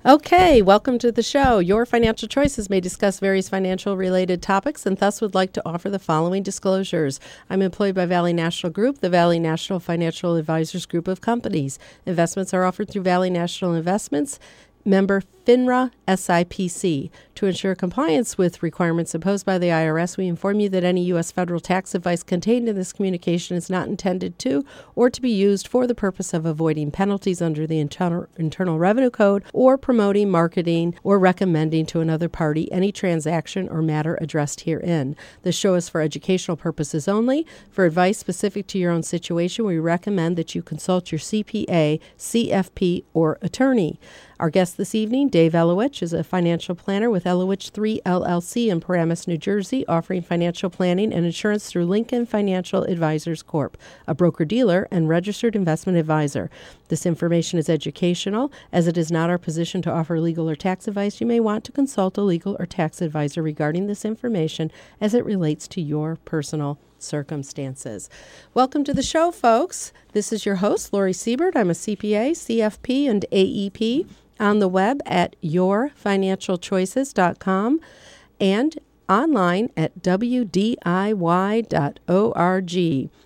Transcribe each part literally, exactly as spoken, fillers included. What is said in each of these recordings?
Okay, welcome to the show. Your Financial Choices may discuss various financial related topics and thus would like to offer the following disclosures. I'm employed by Valley National Group, the Valley National Financial Advisors Group of companies. Investments are offered through Valley National Investments, member FINRA S I P C. To ensure compliance with requirements imposed by the I R S, we inform you that any U S federal tax advice contained in this communication is not intended to or to be used for the purpose of avoiding penalties under the Internal, Internal Revenue Code or promoting, marketing, or recommending to another party any transaction or matter addressed herein. This show is for educational purposes only. For advice specific to your own situation, we recommend that you consult your C P A, C F P, or attorney. Our guest this evening, Dave Elowich, is a financial planner with Elowich three L L C in Paramus, New Jersey, offering financial planning and insurance through Lincoln Financial Advisors Corp, a broker-dealer and registered investment advisor. This information is educational. As it is not our position to offer legal or tax advice, you may want to consult a legal or tax advisor regarding this information as it relates to your personal circumstances. Welcome to the show, folks. This is your host, Lori Siebert. I'm a C P A, C F P, and A E P on the web at your financial choices dot com and online at w d i y dot org.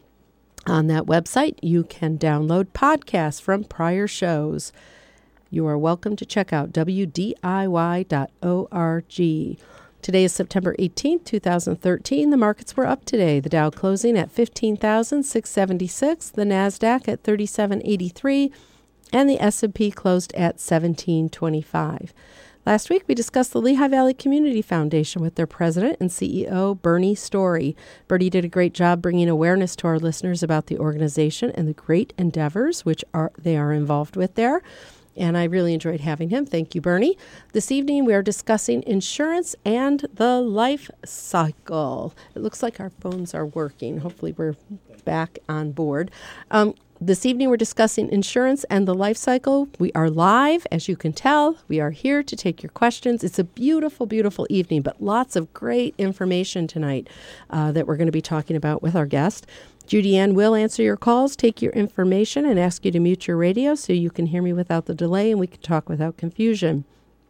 On that website, you can download podcasts from prior shows. You are welcome to check out w d i y dot org. Today is September eighteenth, twenty thirteen. The markets were up today. The Dow closing at fifteen thousand six hundred seventy-six, the NASDAQ at thirty-seven eighty-three, and the S and P closed at seventeen twenty-five. Last week, we discussed the Lehigh Valley Community Foundation with their president and C E O, Bernie Story. Bernie did a great job bringing awareness to our listeners about the organization and the great endeavors which are they are involved with there. And I really enjoyed having him. Thank you, Bernie. This evening, we are discussing insurance and the life cycle. It looks like our phones are working. Hopefully, we're back on board. Um, this evening, we're discussing insurance and the life cycle. We are live, as you can tell. We are here to take your questions. It's a beautiful, beautiful evening, but lots of great information tonight uh, that we're going to be talking about with our guest. Judy Ann will answer your calls, take your information, and ask you to mute your radio so you can hear me without the delay and we can talk without confusion.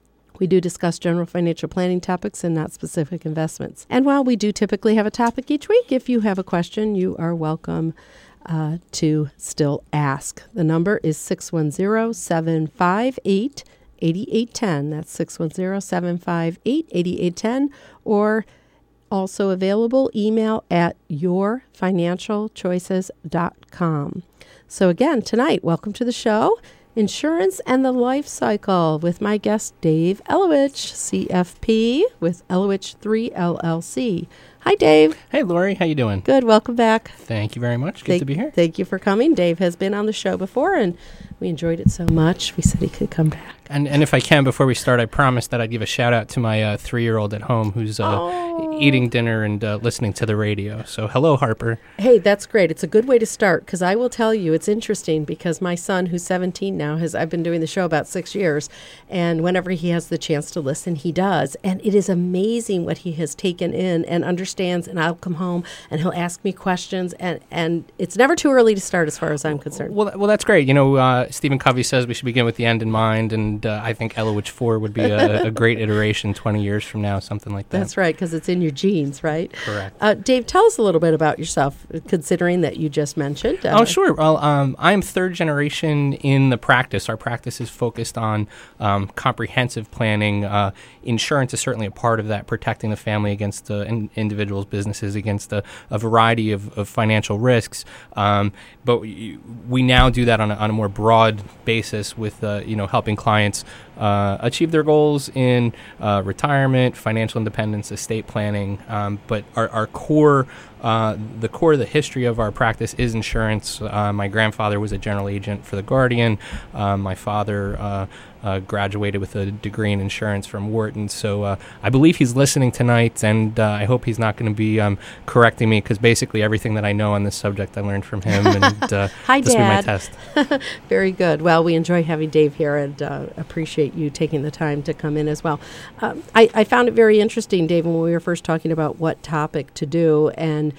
We do discuss general financial planning topics and not specific investments. And while we do typically have a topic each week, if you have a question, you are welcome uh, to still ask. The number is six one zero, seven five eight, eight eight one zero. That's six one zero, seven five eight, eight eight one zero, or also available, email at your financial choices dot com. So again, tonight, welcome to the show, Insurance and the Life Cycle, with my guest, Dave Elowich, C F P with Elowich three L L C. Hi, Dave. Hey, Lori. How you doing? Good. Welcome back. Thank you very much. Good thank, to be here. Thank you for coming. Dave has been on the show before, and we enjoyed it so much, we said he could come back. And and if I can, before we start, I promised that I'd give a shout-out to my uh, three-year-old at home who's uh, oh. eating dinner and uh, listening to the radio. So hello, Harper. Hey, that's great. It's a good way to start, because I will tell you, it's interesting, because my son, who's seventeen now, has I've been doing the show about six years, and whenever he has the chance to listen, he does. And it is amazing what he has taken in and understands, and I'll come home, and he'll ask me questions, and, and it's never too early to start as far as I'm concerned. Well, well that's great. You know, uh, Stephen Covey says we should begin with the end in mind, and uh, I think Elowich four would be a, a great iteration twenty years from now, something like that. That's right, because it's in your genes, right? Correct. Uh, Dave, tell us a little bit about yourself, considering that you just mentioned. Uh, oh, sure. Well, um, I'm third generation in the practice. Our practice is focused on um, comprehensive planning. Uh, insurance is certainly a part of that, protecting the family against uh, in, individuals, businesses, against a, a variety of, of financial risks. Um, but we, we now do that on a, on a more broad basis with, uh, you know, helping clients uh, achieve their goals in uh, retirement, financial independence, estate planning. Um, but our, our core, uh, the core of the history of our practice is insurance. Uh, my grandfather was a general agent for the Guardian. Uh, my father uh, uh, graduated with a degree in insurance from Wharton. So uh, I believe he's listening tonight, and uh, I hope he's not going to be um, correcting me, because basically everything that I know on this subject I learned from him. And uh, Hi, this Dad. will be my test. Very good. Well, we enjoy having Dave here, and uh, appreciate you taking the time to come in as well. Um, I, I found it very interesting, Dave, when we were first talking about what topic to do, and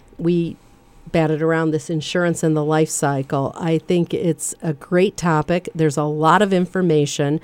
we batted around this insurance and the life cycle. I think it's a great topic. There's a lot of information.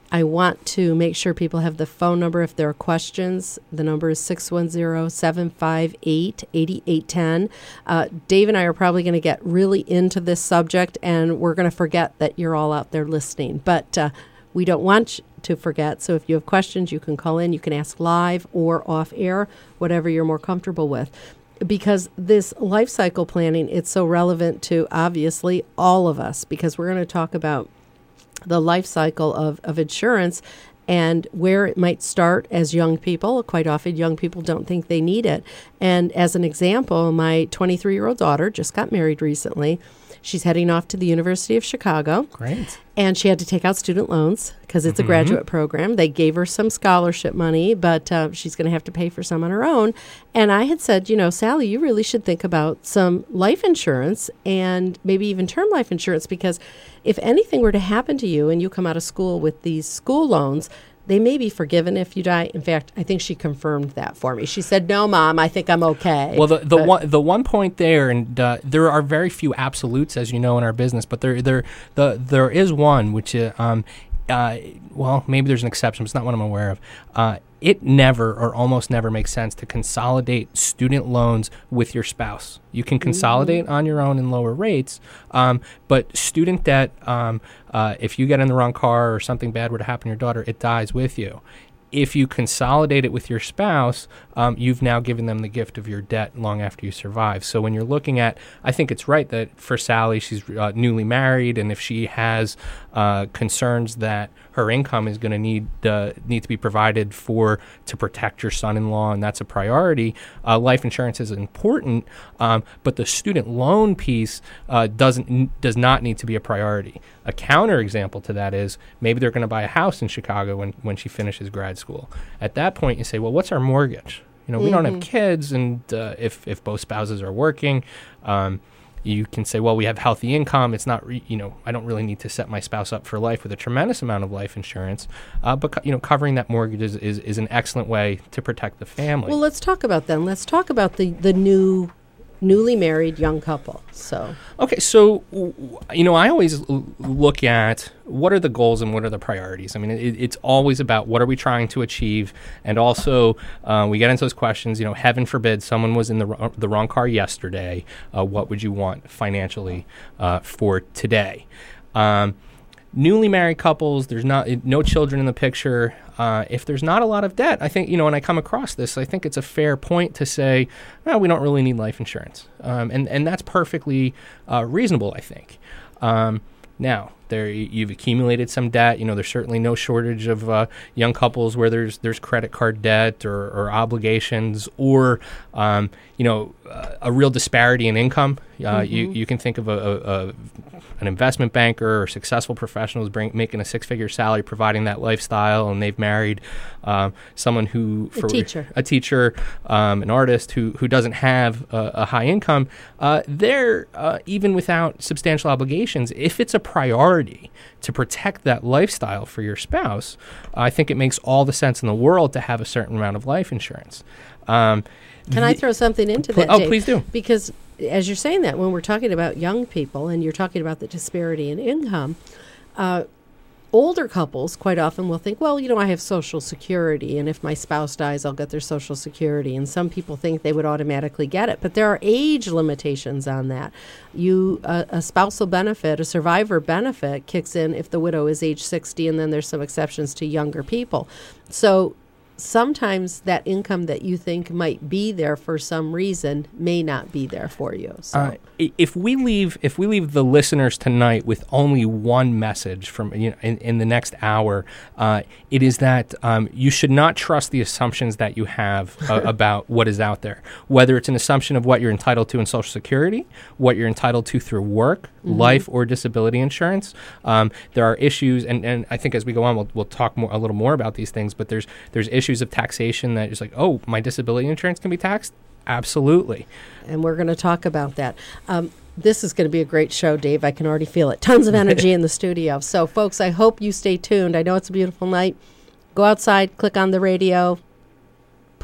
I want to make sure people have the phone number if there are questions. The number is six one zero, seven five eight, eight eight one zero. Uh, Dave and I are probably going to get really into this subject, and we're going to forget that you're all out there listening. But uh, we don't want to forget. So if you have questions, you can call in. You can ask live or off air, whatever you're more comfortable with. Because this life cycle planning, it's so relevant to, obviously, all of us, because we're going to talk about the life cycle of, of insurance and where it might start as young people. Quite often, young people don't think they need it. And as an example, my twenty-three-year-old daughter just got married recently. She's heading off to the University of Chicago. Great. And she had to take out student loans because it's Mm-hmm. a graduate program. They gave her some scholarship money, but uh, she's going to have to pay for some on her own. And I had said, you know, Sally, you really should think about some life insurance and maybe even term life insurance, because if anything were to happen to you and you come out of school with these school loans, they may be forgiven if you die. In fact, I think she confirmed that for me. She said, no, Mom, I think I'm okay. Well, the the But- one the one point there, and uh, there are very few absolutes, as you know, in our business, but there there the there is one which, uh, um, uh, well, maybe there's an exception, but it's not one I'm aware of. Uh, it never or almost never makes sense to consolidate student loans with your spouse. You can consolidate mm-hmm. on your own in lower rates, um, but student debt, um, uh, if you get in the wrong car or something bad were to happen to your daughter, it dies with you. If you consolidate it with your spouse, um, you've now given them the gift of your debt long after you survive. So when you're looking at, I think it's right that for Sally, she's uh, newly married, and if she has uh, concerns that her income is going to need uh, need to be provided for to protect your son-in-law, and that's a priority, uh, life insurance is important, um, but the student loan piece uh, doesn't n- does not need to be a priority. A counter example to that is maybe they're going to buy a house in Chicago when, when she finishes grad school. At that point, you say, well, what's our mortgage? You know, we mm-hmm. don't have kids, and uh, if if both spouses are working, um, you can say, well, we have healthy income. It's not, re- you know, I don't really need to set my spouse up for life with a tremendous amount of life insurance. Uh, but, co- you know, covering that mortgage is, is, is an excellent way to protect the family. Well, let's talk about them. Let's talk about the, the new, newly married young couple. So, okay, so, you know, I always l- look at what are the goals and what are the priorities. I mean, it, it's always about what are we trying to achieve, and also uh, we get into those questions. You know, heaven forbid someone was in the r- the wrong car yesterday. Uh, what would you want financially uh, for today? Um, newly married couples, there's not no children in the picture. Uh, if there's not a lot of debt, I think, you know, when I come across this, I think it's a fair point to say, well, we don't really need life insurance. Um, and, and that's perfectly uh, reasonable, I think. Um, now, there you've accumulated some debt. You know, there's certainly no shortage of uh, young couples where there's there's credit card debt or, or obligations or, um, you know, uh, a real disparity in income. Uh, mm-hmm. You you can think of a, a, a an investment banker or successful professionals bring, making a six-figure salary, providing that lifestyle, and they've married um, someone who for a teacher, a teacher, um, an artist who who doesn't have a, a high income. Uh, they're uh, even without substantial obligations, if it's a priority to protect that lifestyle for your spouse, I think it makes all the sense in the world to have a certain amount of life insurance. Um, Can I throw something into pl- that, Oh, Dave? please do. Because as you're saying that, when we're talking about young people and you're talking about the disparity in income, uh, older couples quite often will think, well, you know, I have Social Security, and if my spouse dies, I'll get their Social Security. And some people think they would automatically get it. But there are age limitations on that. You uh, a spousal benefit, a survivor benefit, kicks in if the widow is age sixty, and then there's some exceptions to younger people. So sometimes that income that you think might be there for some reason may not be there for you. So. Uh, if we leave, if we leave the listeners tonight with only one message from you know, in, in the next hour, uh, it is that um, you should not trust the assumptions that you have uh, about what is out there. Whether it's an assumption of what you're entitled to in Social Security, what you're entitled to through work, mm-hmm. life, or disability insurance. Um, there are issues, and, and I think as we go on, we'll we'll talk more a little more about these things. But there's there's issues. Issues of taxation that is like, oh, my disability insurance can be taxed? Absolutely. And we're going to talk about that. Um, this is going to be a great show, Dave. I can already feel it. Tons of energy in the studio. So, folks, I hope you stay tuned. I know it's a beautiful night. Go outside, click on the radio,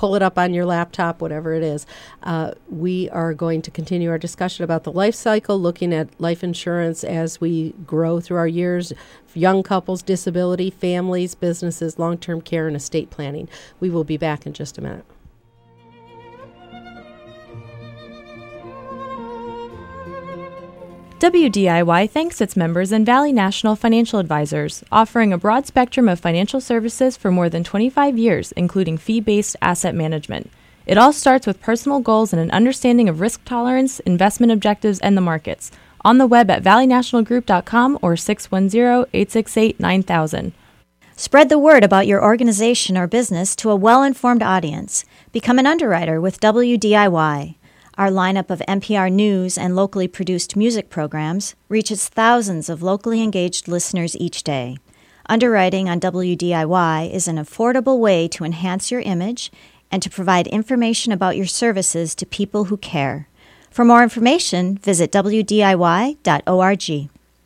pull it up on your laptop, whatever it is. Uh, we are going to continue our discussion about the life cycle, looking at life insurance as we grow through our years, young couples, disability, families, businesses, long-term care, and estate planning. We will be back in just a minute. W D I Y thanks its members and Valley National Financial Advisors, offering a broad spectrum of financial services for more than twenty-five years, including fee-based asset management. It all starts with personal goals and an understanding of risk tolerance, investment objectives, and the markets. On the web at valley national group dot com or six one zero, eight six eight, nine thousand. Spread the word about your organization or business to a well-informed audience. Become an underwriter with W D I Y. Our lineup of N P R News and locally produced music programs reaches thousands of locally engaged listeners each day. Underwriting on W D I Y is an affordable way to enhance your image and to provide information about your services to people who care. For more information, visit w d i y dot org.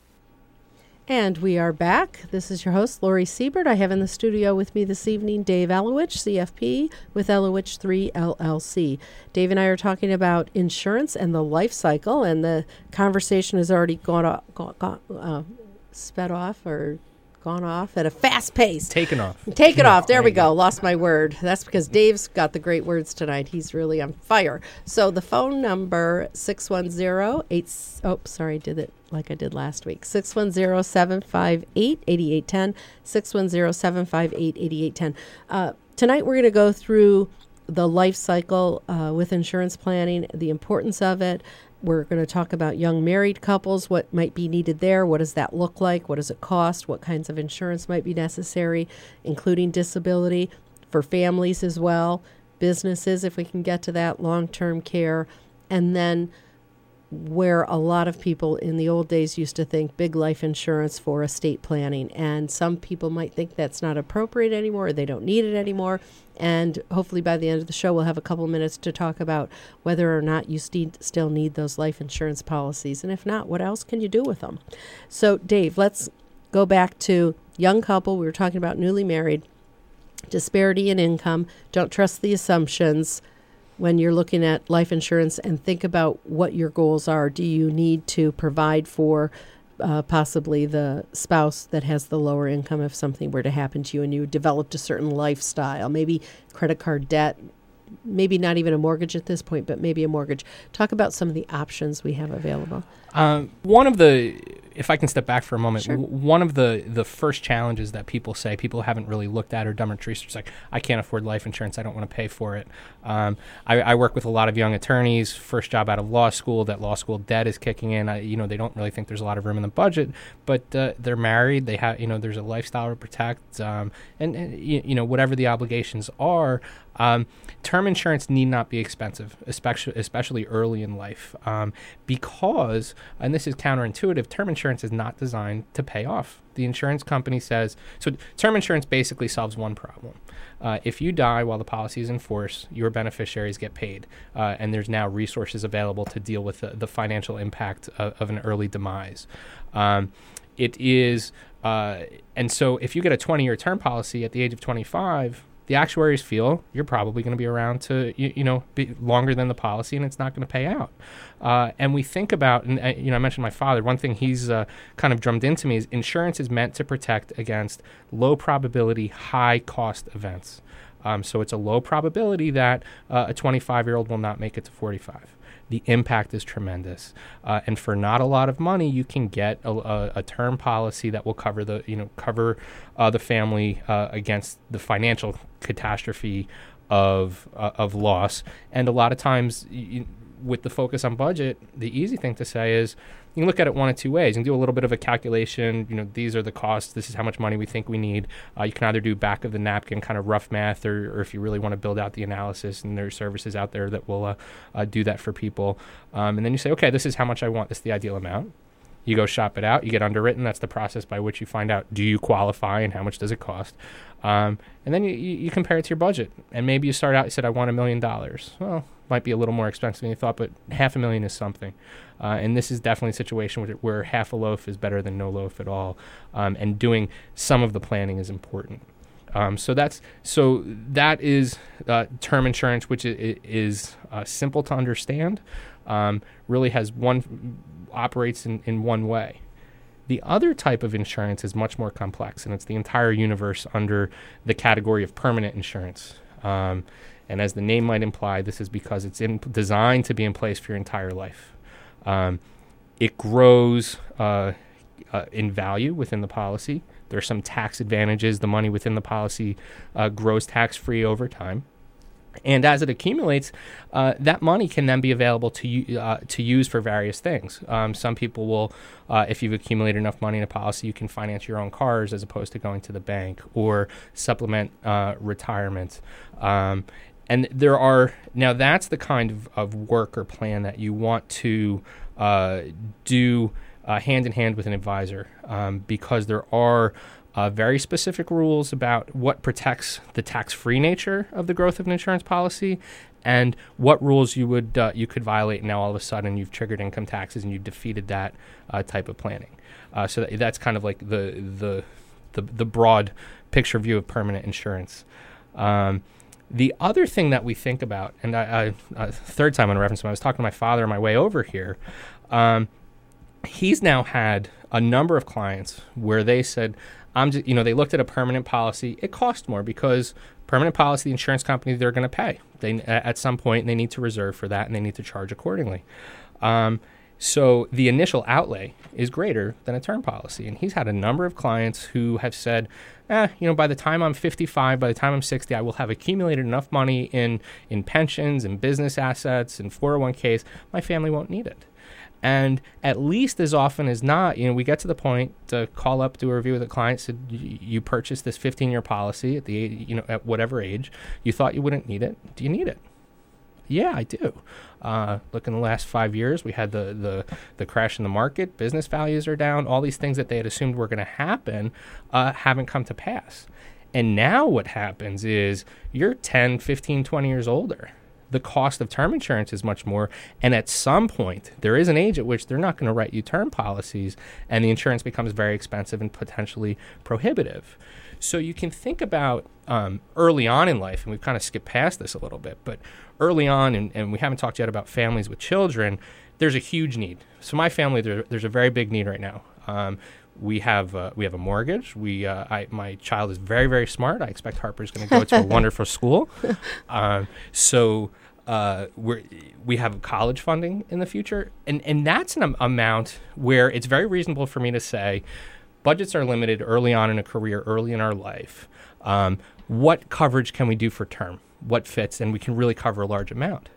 And we are back. This is your host, Lori Siebert. I have in the studio with me this evening Dave Elowich, C F P, with Elowich three L L C. Dave and I are talking about insurance and the life cycle, and the conversation has already gone off, gone, gone, uh, sped off or gone off at a fast pace. Taken off. Take it off. There, there we you go. go. Lost my word. That's because Dave's got the great words tonight. He's really on fire. So the phone number, six one zero, eight, oh, sorry, did it like I did last week. six one zero, seven five eight, eight eight one zero, six one zero, seven five eight, eight eight one zero. Uh, tonight we're going to go through the life cycle uh, with insurance planning, the importance of it. We're going to talk about young married couples, what might be needed there, what does that look like, what does it cost, what kinds of insurance might be necessary, including disability, for families as well, businesses, if we can get to that, long-term care, and then where a lot of people in the old days used to think big life insurance for estate planning. And some people might think that's not appropriate anymore, or they don't need it anymore. And hopefully by the end of the show, we'll have a couple minutes to talk about whether or not you st- still need those life insurance policies. And if not, what else can you do with them? So, Dave, let's go back to young couple. We were talking about newly married, disparity in income. Don't trust the assumptions when you're looking at life insurance, and think about what your goals are. Do you need to provide for uh, possibly the spouse that has the lower income if something were to happen to you and you developed a certain lifestyle, maybe credit card debt, maybe not even a mortgage at this point, but maybe a mortgage. Talk about some of the options we have available. Um, one of the, if I can step back for a moment, Sure. w- one of the, the first challenges that people say, people haven't really looked at or done much research, like, I can't afford life insurance, I don't want to pay for it. Um, I, I work with a lot of young attorneys, first job out of law school, that law school debt is kicking in. I, you know, they don't really think there's a lot of room in the budget, but uh, they're married, they have, you know, there's a lifestyle to protect, um, and, and you, you know, whatever the obligations are. Um, term insurance need not be expensive, especially especially early in life, um, because, and this is counterintuitive, term insurance is not designed to pay off. The insurance company says, so term insurance basically solves one problem. Uh, if you die while the policy is in force, your beneficiaries get paid, uh, and there's now resources available to deal with the, the financial impact of, of an early demise. Um, it is, uh, and so if you get a twenty-year term policy at the age of twenty-five, the actuaries feel you're probably going to be around to, you, you know, be longer than the policy, and it's not going to pay out. Uh, and we think about, and uh, you know, I mentioned my father. One thing he's uh, kind of drummed into me is insurance is meant to protect against low probability, high cost events. Um, so it's a low probability that uh, a twenty-five-year-old will not make it to forty-five. The impact is tremendous, uh, and for not a lot of money, you can get a, a, a term policy that will cover the, you know, cover uh, the family uh, against the financial catastrophe of uh, of loss. And a lot of times, you, with the focus on budget, the easy thing to say is you can look at it one of two ways. You can do a little bit of a calculation. You know, these are the costs. This is how much money we think we need. Uh, you can either do back of the napkin kind of rough math, or, or if you really want to build out the analysis, and there are services out there that will uh, uh, do that for people. Um, and then you say, okay, this is how much I want. This is the ideal amount. You go shop it out. You get underwritten. That's the process by which you find out, do you qualify and how much does it cost? Um, and then you, you, you compare it to your budget. And maybe you start out, you said, I want a million dollars. Well, might be a little more expensive than you thought, but half a million is something. Uh, and this is definitely a situation where, where half a loaf is better than no loaf at all. Um, and doing some of the planning is important. Um, so that's so that is uh, term insurance, which is, is uh, simple to understand. Um, really has one operates in, in one way. The other type of insurance is much more complex, and it's the entire universe under the category of permanent insurance. Um, and as the name might imply, this is because it's in, designed to be in place for your entire life. Um, it grows uh, uh, in value within the policy. There are some tax advantages. The money within the policy uh, grows tax-free over time. And as it accumulates, uh, that money can then be available to u- uh, to use for various things. Um, some people will, uh, if you've accumulated enough money in a policy, you can finance your own cars as opposed to going to the bank or supplement uh, retirement. Um, and there are, now that's the kind of, of work or plan that you want to uh, do uh, hand in hand with an advisor, um, because there are Uh, very specific rules about what protects the tax-free nature of the growth of an insurance policy, and what rules you would uh, you could violate. And now all of a sudden you've triggered income taxes and you've defeated that uh, type of planning. Uh, so that, that's kind of like the the the, the broad picture view of permanent insurance. Um, the other thing that we think about, and I, I uh, third time on reference, when I was talking to my father on my way over here, um, he's now had a number of clients where they said, I'm just, you know, they looked at a permanent policy. It cost more because permanent policy, the insurance company, they're going to pay. They at some point they need to reserve for that and they need to charge accordingly. Um, so the initial outlay is greater than a term policy, and he's had a number of clients who have said, eh, you know, by the time I'm fifty-five, by the time I'm sixty, I will have accumulated enough money in in pensions and business assets and four oh one k's. My family won't need it. And at least as often as not, you know, we get to the point to call up, do a review with a client, said, you purchased this fifteen-year policy at the age, you know, at whatever age. You thought you wouldn't need it. Do you need it? Yeah, I do. Uh, look, in the last five years, we had the, the, the crash in the market. Business values are down. All these things that they had assumed were going to happen uh, haven't come to pass. And now what happens is you're ten, fifteen, twenty years older. The cost of term insurance is much more, and at some point there is an age at which they're not going to write you term policies, and the insurance becomes very expensive and potentially prohibitive. So you can think about um, early on in life, and we've kind of skipped past this a little bit, but early on, and, and we haven't talked yet about families with children, there's a huge need. So my family, there, there's a very big need right now. Um, We have uh, we have a mortgage. We uh, I, my child is very, very smart. I expect Harper's going to go to a wonderful school. Um, so uh, we we have college funding in the future, and and that's an am- amount where it's very reasonable for me to say, budgets are limited early on in a career, early in our life. Um, what coverage can we do for term? What fits, and we can really cover a large amount.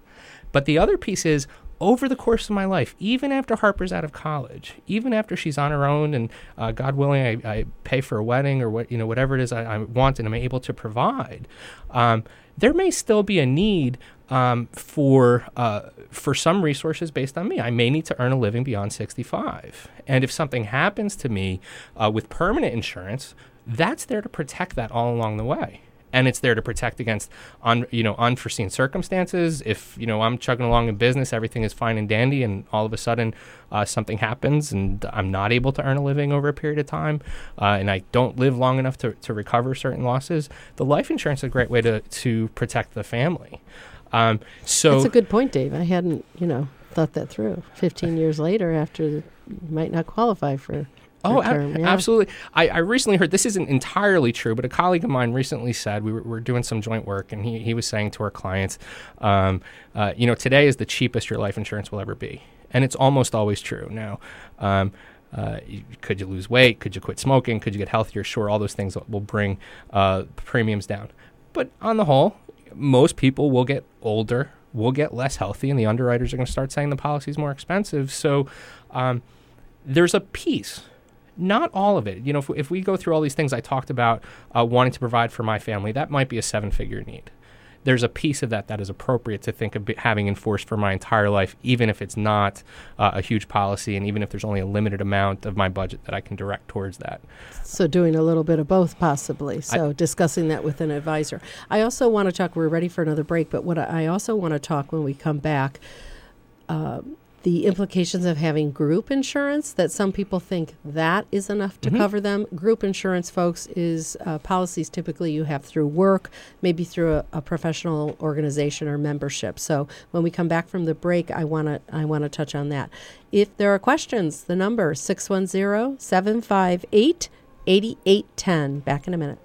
But the other piece is, over the course of my life, even after Harper's out of college, even after she's on her own, and uh, God willing, I, I pay for a wedding or what you know, whatever it is I, I want, and I'm able to provide, um, there may still be a need um, for uh, for some resources based on me. I may need to earn a living beyond sixty-five, and if something happens to me uh, with permanent insurance, that's there to protect that all along the way. And it's there to protect against, un, you know, unforeseen circumstances. If, you know, I'm chugging along in business, everything is fine and dandy, and all of a sudden uh, something happens and I'm not able to earn a living over a period of time, uh, and I don't live long enough to, to recover certain losses, the life insurance is a great way to, to protect the family. Um, so That's a good point, Dave. I hadn't, you know, thought that through. fifteen years later, after the, you might not qualify for... Oh, term, a- yeah. absolutely. I, I recently heard, this isn't entirely true, but a colleague of mine recently said, we were, we were doing some joint work, and he, he was saying to our clients, um, uh, you know, today is the cheapest your life insurance will ever be. And it's almost always true. Now, um, uh, you, could you lose weight? Could you quit smoking? Could you get healthier? Sure, all those things will bring uh, premiums down. But on the whole, most people will get older, will get less healthy, and the underwriters are going to start saying the policy is more expensive. So um, there's a piece. Not all of it. You know, if, if we go through all these things I talked about uh, wanting to provide for my family, that might be a seven-figure need. There's a piece of that that is appropriate to think of having enforced for my entire life, even if it's not uh, a huge policy, and even if there's only a limited amount of my budget that I can direct towards that. So doing a little bit of both, possibly. So I, discussing that with an advisor. I also want to talk, we're ready for another break, but what I also want to talk when we come back, uh, the implications of having group insurance, that some people think that is enough to Mm-hmm. cover them. Group insurance, folks, is uh, policies typically you have through work, maybe through a, a professional organization or membership. So when we come back from the break, I want to I want to touch on that. If there are questions, the number six one zero, seven five eight, eight eight one zero. Back in a minute.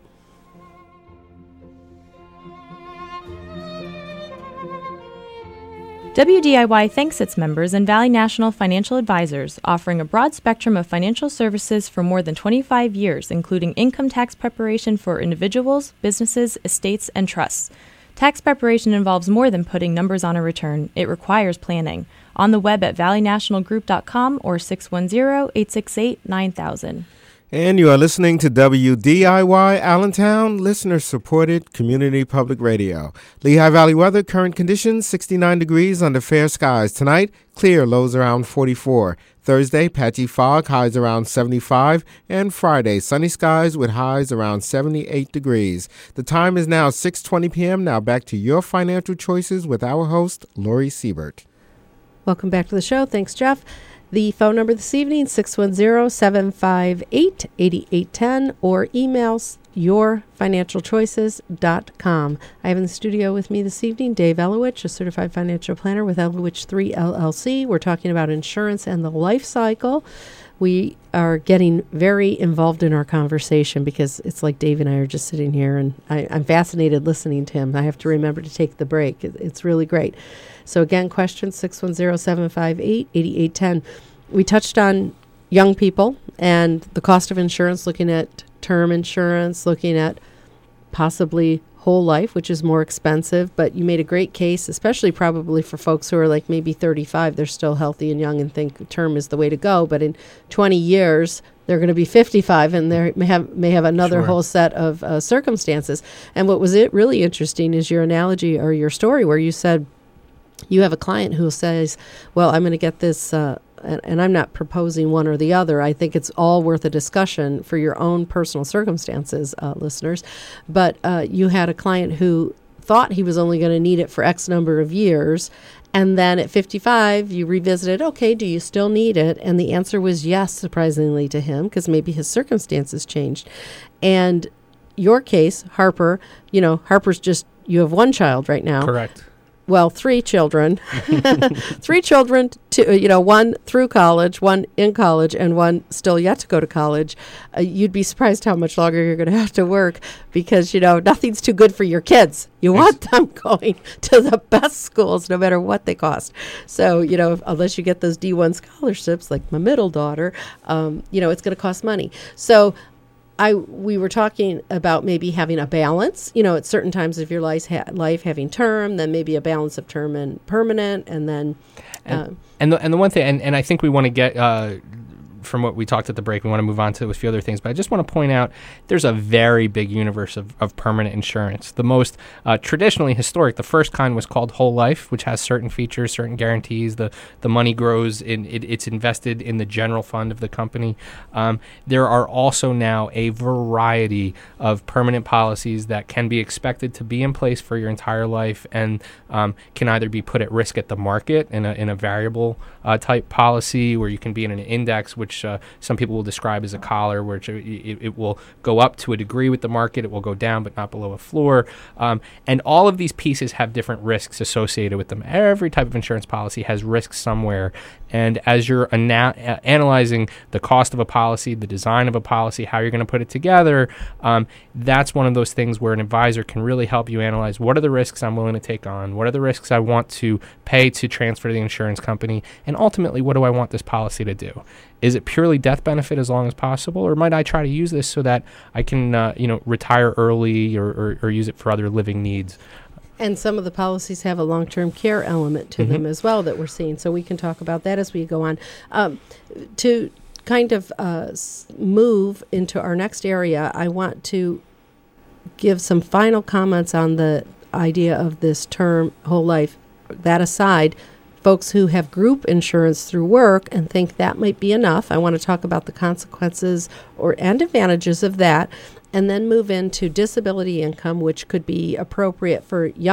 W D I Y thanks its members and Valley National Financial Advisors, offering a broad spectrum of financial services for more than twenty-five years, including income tax preparation for individuals, businesses, estates, and trusts. Tax preparation involves more than putting numbers on a return. It requires planning. On the web at valley national group dot com or six one zero, eight six eight, nine thousand. And you are listening to W D I Y Allentown, listener-supported community public radio. Lehigh Valley weather, current conditions, sixty-nine degrees under fair skies. Tonight, clear, lows around forty-four. Thursday, patchy fog, highs around seventy-five. And Friday, sunny skies with highs around seventy-eight degrees. The time is now six twenty p.m. Now back to your financial choices with our host, Lori Siebert. Welcome back to the show. Thanks, Jeff. The phone number this evening, six one zero, seven five eight, eight eight one zero, or emails your financial choices dot com. I have in the studio with me this evening Dave Elowich, a certified financial planner with Elowich three L L C. We're talking about insurance and the life cycle. We are getting very involved in our conversation because it's like Dave and I are just sitting here, and I, I'm fascinated listening to him. I have to remember to take the break. It, it's really great. So again, question six one zero, seven five eight, eight eight one zero. We touched on young people and the cost of insurance, looking at term insurance, looking at possibly whole life, which is more expensive. But you made a great case, especially probably for folks who are like maybe thirty-five. They're still healthy and young and think term is the way to go. But in twenty years, they're going to be fifty-five and they may have may have another Sure. whole set of uh, circumstances. And what was it really interesting is your analogy or your story where you said you have a client who says, well, I'm going to get this, uh, and, and I'm not proposing one or the other. I think it's all worth a discussion for your own personal circumstances, uh, listeners. But uh, you had a client who thought he was only going to need it for X number of years. And then at fifty-five, you revisited, okay, do you still need it? And the answer was yes, surprisingly to him, because maybe his circumstances changed. And your case, Harper, you know, Harper's just, you have one child right now. Correct. Well, three children, three children, two, you know, one through college, one in college, and one still yet to go to college. Uh, you'd be surprised how much longer you're going to have to work because, you know, nothing's too good for your kids. You want them going to the best schools, no matter what they cost. So, you know, unless you get those D one scholarships, like my middle daughter, um, you know, it's going to cost money. So I we were talking about maybe having a balance, you know, at certain times of your life, ha- life having term, then maybe a balance of term and permanent, and then... And, uh, and, the, and the one thing, and, and I think we want to get... Uh, from what we talked at the break, we want to move on to a few other things, but I just want to point out there's a very big universe of, of permanent insurance. The most uh, traditionally historic, the first kind was called whole life, which has certain features, certain guarantees. The the money grows, in it, it's invested in the general fund of the company. Um, there are also now a variety of permanent policies that can be expected to be in place for your entire life and um, can either be put at risk at the market in a, in a variable uh, type policy, where you can be in an index, which Uh, some people will describe as a collar, which it, it, it will go up to a degree with the market, it will go down, but not below a floor. Um, and all of these pieces have different risks associated with them. Every type of insurance policy has risks somewhere. And as you're ana- uh, analyzing the cost of a policy, the design of a policy, how you're going to put it together, um, that's one of those things where an advisor can really help you analyze what are the risks I'm willing to take on, what are the risks I want to pay to transfer to the insurance company, and ultimately, what do I want this policy to do? Is it purely death benefit as long as possible, or might I try to use this so that I can, uh, you know, retire early or, or, or use it for other living needs? And some of the policies have a long-term care element to mm-hmm. them as well that we're seeing. So we can talk about that as we go on. Um, to kind of uh, s- move into our next area, I want to give some final comments on the idea of this term whole life. That aside, folks who have group insurance through work and think that might be enough, I want to talk about the consequences or and advantages of that, and then move into disability income, which could be appropriate for young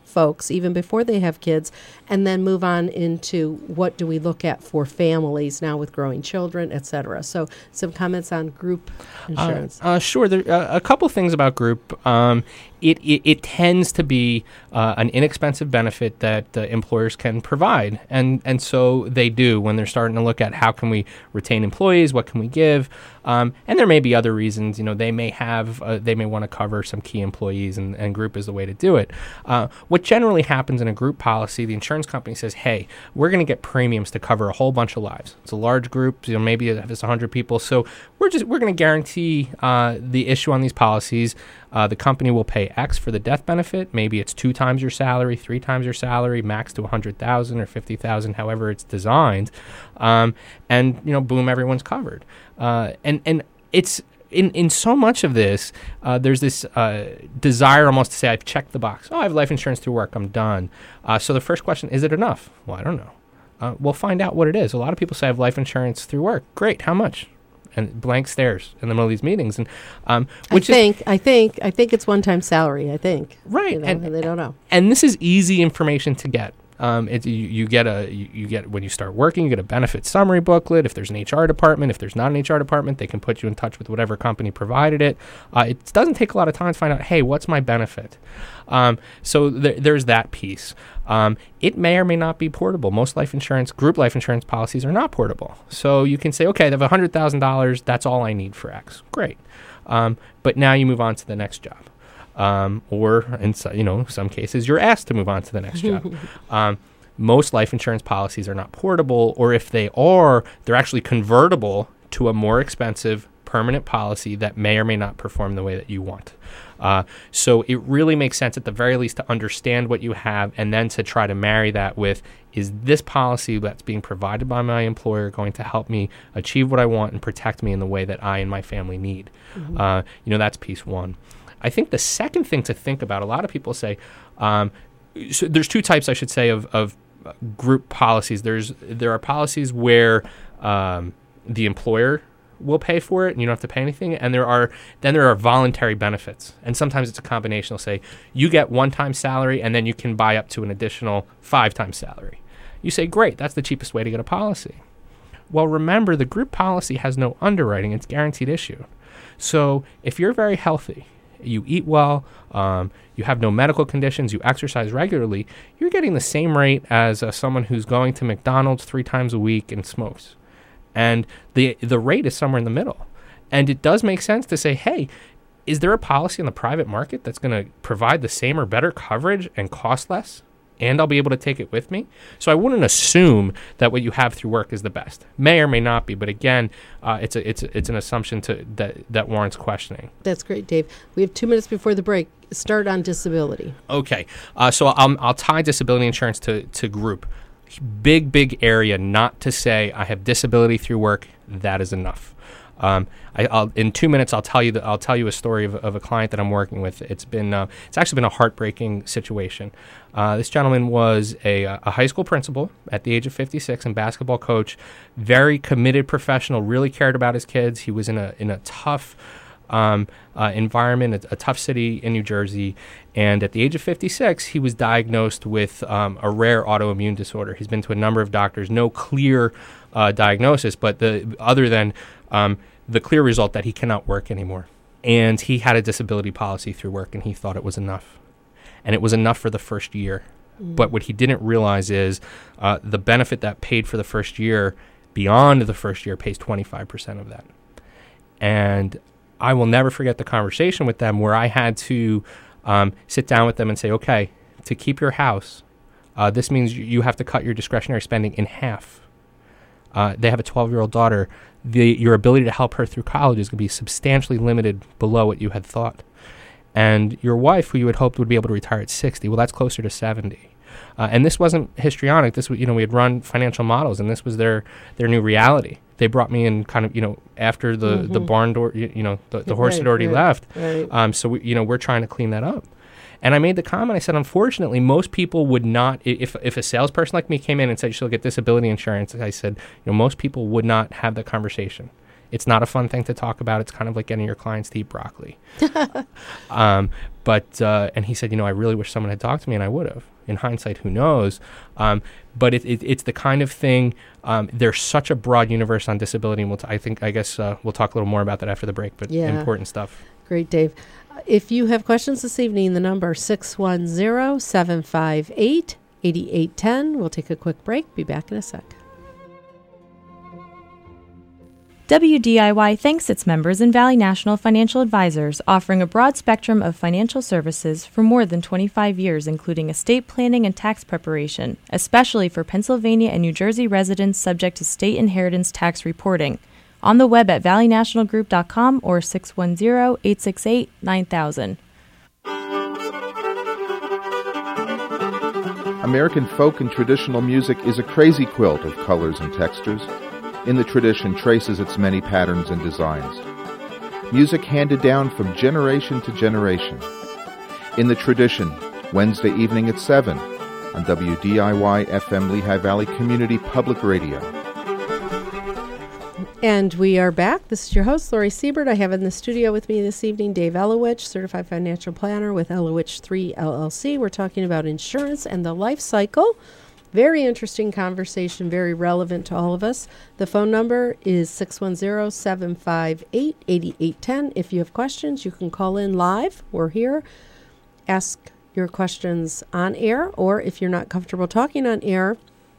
folks even before they have kids, and then move on into what do we look at for families now with growing children, et cetera. So some comments on group insurance. Uh, uh, sure. There uh, a couple things about group. Um, it, it it tends to be uh, an inexpensive benefit that uh, employers can provide, and and so they do when they're starting to look at how can we retain employees, what can we give, um, and there may be other reasons. You know, they may have uh, they may want to cover some key employees, and, and group is the way to do it. Uh, what generally happens in a group policy, the insurance company says, hey, we're going to get premiums to cover a whole bunch of lives. It's a large group, you know, maybe it's one hundred people, so we're just we're going to guarantee uh, the issue on these policies. Uh, the company will pay X for the death benefit. Maybe it's two times your salary, three times your salary, max to one hundred thousand dollars or fifty thousand dollars, however it's designed. Um, and, you know, boom, everyone's covered. Uh, and, and it's in, in so much of this, uh, there's this uh, desire almost to say, I've checked the box. Oh, I have life insurance through work. I'm done. Uh, so the first question, is it enough? Well, I don't know. Uh, we'll find out what it is. A lot of people say I have life insurance through work. Great. How much? And blank stares in the middle of these meetings, and um, which I think is, I think I think it's one-time salary. I think right, you know, and, and they don't know. And this is easy information to get. Um, it, you, you get a you, you get when you start working, you get a benefit summary booklet. If there's an H R department, if there's not an H R department, they can put you in touch with whatever company provided it. Uh, it doesn't take a lot of time to find out, hey, what's my benefit? Um, so th- there's that piece. Um, it may or may not be portable. Most life insurance, group life insurance policies are not portable. So you can say, okay, I have one hundred thousand dollars. That's all I need for X. Great. Um, but now you move on to the next job. Um, or in so, you know, some cases, you're asked to move on to the next job. Um, most life insurance policies are not portable, or if they are, they're actually convertible to a more expensive permanent policy that may or may not perform the way that you want. Uh, so it really makes sense at the very least to understand what you have and then to try to marry that with, is this policy that's being provided by my employer going to help me achieve what I want and protect me in the way that I and my family need? Mm-hmm. Uh, you know, that's piece one. I think the second thing to think about, a lot of people say, um, so there's two types, I should say, of, of group policies. There's there are policies where um, the employer will pay for it and you don't have to pay anything, and there are then there are voluntary benefits, and sometimes it's a combination. They'll say you get one time salary and then you can buy up to an additional five times salary. You say, great, that's the cheapest way to get a policy. Well, remember, the group policy has no underwriting. It's guaranteed issue. So if you're very healthy, you eat well, um, you have no medical conditions, you exercise regularly, you're getting the same rate as uh, someone who's going to McDonald's three times a week and smokes. And the the rate is somewhere in the middle. And it does make sense to say, hey, is there a policy in the private market that's going to provide the same or better coverage and cost less? And I'll be able to take it with me? So I wouldn't assume that what you have through work is the best. May or may not be, but again, uh, it's a, it's a, it's an assumption to that that warrants questioning. That's great, Dave. We have two minutes before the break. Start on disability. Okay, uh, so I'll I'll tie disability insurance to to group. Big big area. Not to say I have disability through work. That is enough. Um, I, I'll, in two minutes, I'll tell you that I'll tell you a story of, of a client that I'm working with. It's been uh, it's actually been a heartbreaking situation. Uh, this gentleman was a, a high school principal at the age of fifty-six and basketball coach, very committed professional, really cared about his kids. He was in a in a tough um, uh, environment, a, a tough city in New Jersey, and at the age of fifty-six, he was diagnosed with um, a rare autoimmune disorder. He's been to a number of doctors, no clear uh, diagnosis, but the other than um, the clear result that he cannot work anymore. And he had a disability policy through work, and he thought it was enough. And it was enough for the first year. Mm. But what he didn't realize is uh, the benefit that paid for the first year, beyond the first year, pays twenty-five percent of that. And I will never forget the conversation with them where I had to um, sit down with them and say, okay, to keep your house, uh, this means you have to cut your discretionary spending in half. Uh, they have a twelve-year-old daughter. The, your ability to help her through college is going to be substantially limited below what you had thought. And your wife, who you had hoped would be able to retire at sixty, well, that's closer to seventy. Uh, and this wasn't histrionic. This was, you know, we had run financial models, and this was their, their new reality. They brought me in kind of, you know, after the, mm-hmm. the barn door, you, you know, the, the horse right, had already right, left. Right. Um, so, we, you know, we're trying to clean that up. And I made the comment, I said, unfortunately, most people would not, if if a salesperson like me came in and said, she'll get disability insurance, I said, you know, most people would not have the conversation. It's not a fun thing to talk about. It's kind of like getting your clients to eat broccoli. um, but uh, and he said, you know, I really wish someone had talked to me, and I would have. In hindsight, who knows? Um, but it, it, it's the kind of thing. Um, there's such a broad universe on disability, and we'll t- I think I guess uh, we'll talk a little more about that after the break. But yeah. important stuff. Great, Dave. Uh, if you have questions this evening, the number six one zero, seven five eight, eight eight one zero. We'll take a quick break. Be back in a sec. W D I Y thanks its members and Valley National Financial Advisors, offering a broad spectrum of financial services for more than twenty-five years, including estate planning and tax preparation, especially for Pennsylvania and New Jersey residents subject to state inheritance tax reporting. On the web at valley national group dot com or six one zero, eight six eight, nine thousand. American folk and traditional music is a crazy quilt of colors and textures. In the tradition traces its many patterns and designs. Music handed down from generation to generation. In the tradition, Wednesday evening at seven on W D I Y F M Lehigh Valley Community Public Radio. And we are back. This is your host, Lori Siebert. I have in the studio with me this evening Dave Elowich, Certified Financial Planner with Elowich three L L C. We're talking about insurance and the life cycle. Very interesting conversation, very relevant to all of us. The phone number is six one zero, seven five eight, eight eight one zero. If you have questions, you can call in live. We're here. Ask your questions on air, or if you're not comfortable talking on air,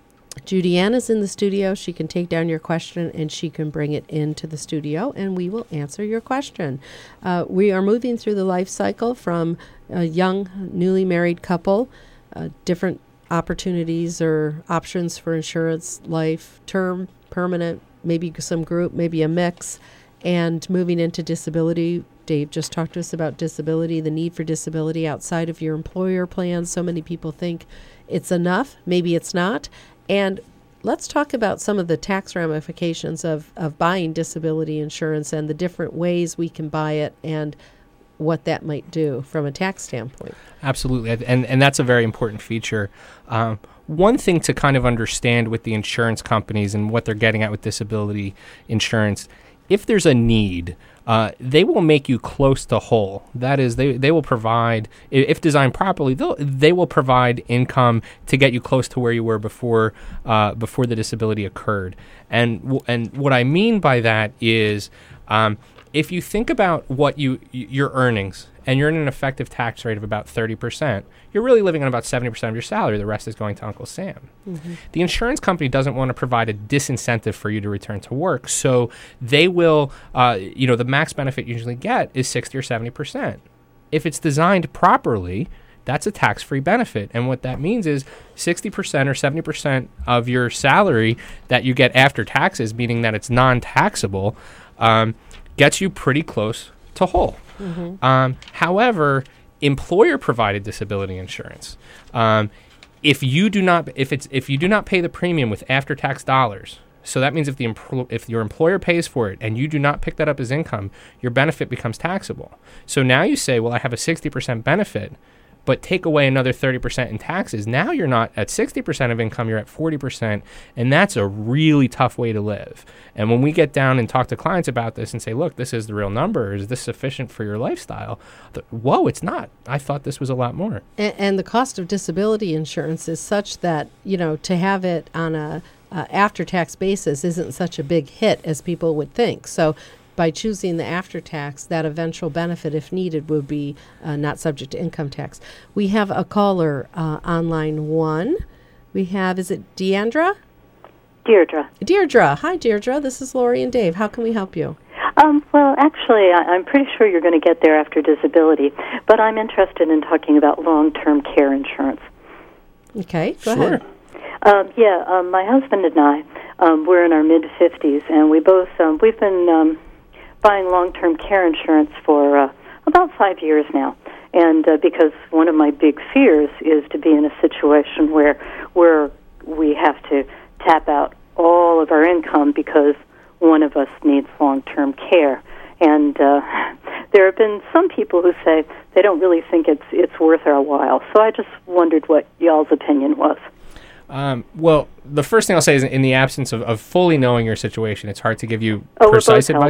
Judy Ann is in the studio. She can take down your question and she can bring it into the studio, and we will answer your question. Uh, we are moving through the life cycle from a young, newly married couple, uh, different opportunities or options for insurance, life, term, permanent, maybe some group, maybe a mix, and moving into disability. Dave just talked to us about disability, the need for disability outside of your employer plan. So many people think it's enough. Maybe it's not. And let's talk about some of the tax ramifications of, of buying disability insurance and the different ways we can buy it and what that might do from a tax standpoint. Absolutely. And and that's a very important feature. Um, one thing to kind of understand with the insurance companies and what they're getting at with disability insurance, if there's a need, uh, they will make you close to whole. That is, they, they will provide, if designed properly, they'll, they will provide income to get you close to where you were before uh, before the disability occurred. And w- and what I mean by that is, um, if you think about what you your earnings and you're in an effective tax rate of about thirty percent, you're really living on about seventy percent of your salary. The rest is going to Uncle Sam. Mm-hmm. The insurance company doesn't want to provide a disincentive for you to return to work, so they will, uh, you know, the max benefit you usually get is sixty or seventy percent. If it's designed properly, that's a tax-free benefit. And what that means is sixty percent or seventy percent of your salary that you get after taxes, meaning that it's non-taxable, um, gets you pretty close to whole. Mm-hmm. Um, however, employer-provided disability insurance, um, if you do not, if it's if you do not pay the premium with after-tax dollars, so that means if the empl- if your employer pays for it and you do not pick that up as income, your benefit becomes taxable. So now you say, well, I have a sixty percent benefit, but take away another thirty percent in taxes. Now you're not at sixty percent of income, you're at forty percent, and that's a really tough way to live. And when we get down and talk to clients about this and say, look, this is the real number, is this sufficient for your lifestyle? The, whoa, it's not. I thought this was a lot more. And, and the cost of disability insurance is such that, you know, to have it on a uh, after-tax basis isn't such a big hit as people would think. So by choosing the after-tax, that eventual benefit, if needed, would be uh, not subject to income tax. We have a caller uh, on line one. We have, is it Deandra? Deirdre. Deirdre. Hi, Deirdre. This is Lori and Dave. How can we help you? Um, well, actually, I, I'm pretty sure you're going to get there after disability, but I'm interested in talking about long-term care insurance. Okay, go sure. ahead. Um, yeah, um, my husband and I, um, we're in our mid-fifties, and we both, um, we've been um, buying long-term care insurance for uh, about five years now. And uh, because one of my big fears is to be in a situation where where we have to tap out all of our income because one of us needs long-term care. And uh, there have been some people who say they don't really think it's it's worth our while. So I just wondered what y'all's opinion was. Um, well, the first thing I'll say is in the absence of, of fully knowing your situation, it's hard to give you oh, precise we're both advice. Healthy.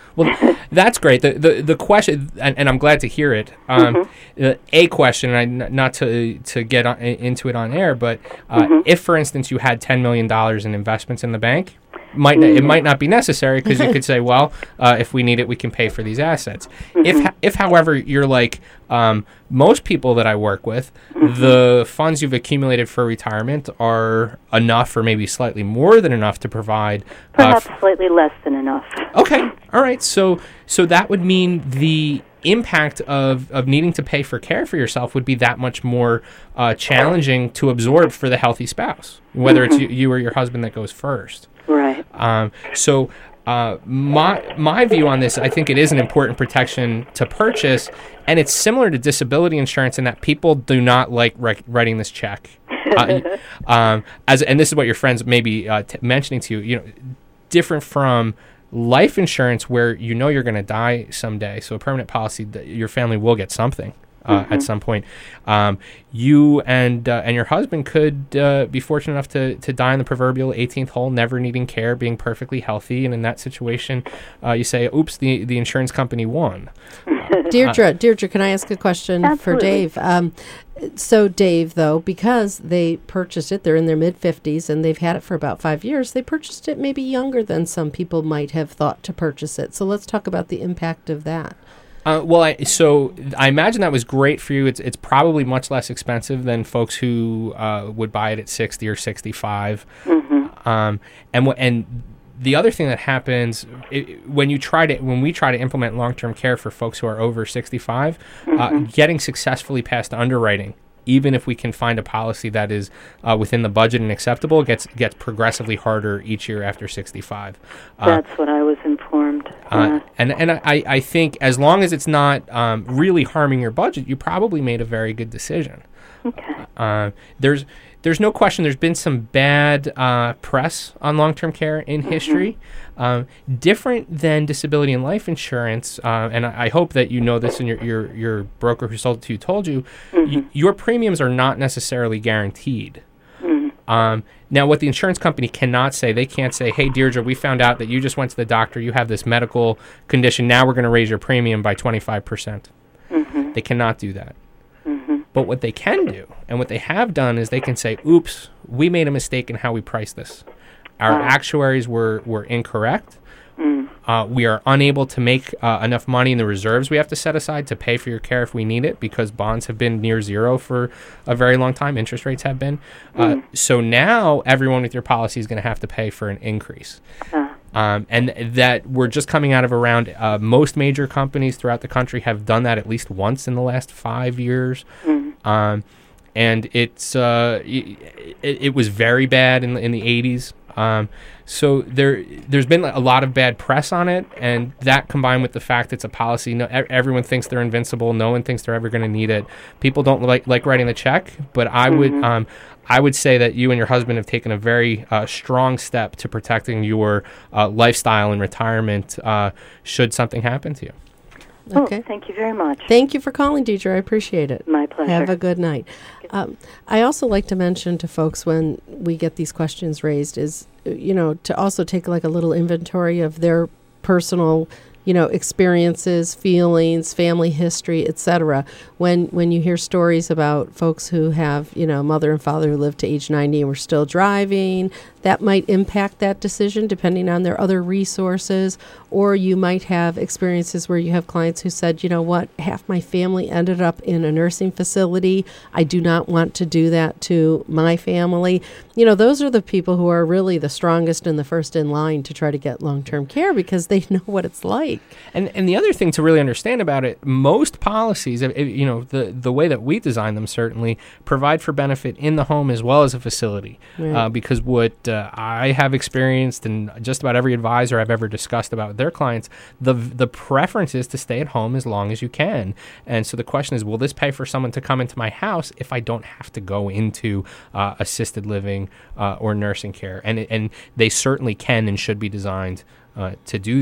Well, that's great. The the, the question, and, and I'm glad to hear it. Um, mm-hmm. uh, a question, and I, not to to get on, into it on air, but uh, mm-hmm. if, for instance, you had ten million dollars in investments in the bank, might mm-hmm. it might not be necessary because you could say, well, uh, if we need it, we can pay for these assets. Mm-hmm. If, if, however, you're like um, most people that I work with, mm-hmm. the funds you've accumulated for retirement are enough, or maybe slightly more than enough, to provide. Perhaps uh, f- slightly less than enough. Okay, all right. So, so that would mean the impact of, of needing to pay for care for yourself would be that much more uh, challenging to absorb for the healthy spouse, whether mm-hmm. it's you, you or your husband that goes first. Right. Um, so uh, my my view on this, I think it is an important protection to purchase, and it's similar to disability insurance in that people do not like rec- writing this check. Uh, um, as and this is what your friends may be uh, t- mentioning to you. You know, different from life insurance where you know you're going to die someday. So a permanent policy, that your family will get something. Uh, mm-hmm. At some point, um, you and uh, and your husband could uh, be fortunate enough to, to die in the proverbial eighteenth hole, never needing care, being perfectly healthy. And in that situation, uh, you say, "Oops, the the insurance company won." Deirdre, uh, Deirdre, can I ask a question absolutely. for Dave? Um, so, Dave, though, because they purchased it, they're in their mid fifties and they've had it for about five years. They purchased it maybe younger than some people might have thought to purchase it. So let's talk about the impact of that. Uh, well, I, so I imagine that was great for you. It's it's probably much less expensive than folks who uh, would buy it at sixty or sixty-five. Mm-hmm. Um, and w- and the other thing that happens it, when you try to when we try to implement long-term care for folks who are over sixty-five, mm-hmm. uh, getting successfully past underwriting, even if we can find a policy that is uh, within the budget and acceptable, gets gets progressively harder each year after sixty-five. That's uh, what I was informed. Uh, and and I, I think as long as it's not um, really harming your budget, you probably made a very good decision. Okay. Uh, there's there's no question there's been some bad uh, press on long-term care in mm-hmm. history. Um, different than disability and life insurance, uh, and I, I hope that you know this and your your, your broker who sold it to you told you, mm-hmm. y- your premiums are not necessarily guaranteed. Mm-hmm. Um, now, what the insurance company cannot say, they can't say, hey, Deirdre, we found out that you just went to the doctor, you have this medical condition, now we're going to raise your premium by twenty-five percent. Mm-hmm. They cannot do that. Mm-hmm. But what they can do, and what they have done, is they can say, oops, we made a mistake in how we priced this. Our wow. actuaries were, were incorrect. Mm. Uh, we are unable to make uh, enough money in the reserves we have to set aside to pay for your care if we need it, because bonds have been near zero for a very long time. Interest rates have been. Uh, Mm. so now everyone with your policy is going to have to pay for an increase. Uh. Um, and that we're just coming out of around uh, most major companies throughout the country have done that at least once in the last five years. Mm. Um, and it's uh, it, it was very bad in, in the eighties. Um, so there, there's been a lot of bad press on it, and that combined with the fact it's a policy, no, everyone thinks they're invincible. No one thinks they're ever going to need it. People don't like like writing the check, but I mm-hmm. would um, I would say that you and your husband have taken a very uh, strong step to protecting your uh, lifestyle and retirement uh, should something happen to you. Okay. Oh, thank you very much. Thank you for calling, Deirdre. I appreciate it. My pleasure. Have a good night. Um, I also like to mention to folks when we get these questions raised is, you know, to also take like a little inventory of their personal, you know, experiences, feelings, family history, et cetera. When when you hear stories about folks who have, you know, mother and father who lived to age ninety and were still driving, that might impact that decision depending on their other resources. Or you might have experiences where you have clients who said, you know what, half my family ended up in a nursing facility. I do not want to do that to my family. You know, those are the people who are really the strongest and the first in line to try to get long-term care because they know what it's like. And and the other thing to really understand about it, most policies, if, if, you know, the, the way that we design them certainly provide for benefit in the home as well as a facility. Right. Uh, because what uh, I have experienced and just about every advisor I've ever discussed about their clients, the the preference is to stay at home as long as you can. And so the question is, will this pay for someone to come into my house if I don't have to go into uh, assisted living uh, or nursing care? And it, and they certainly can and should be designed Uh, to do that.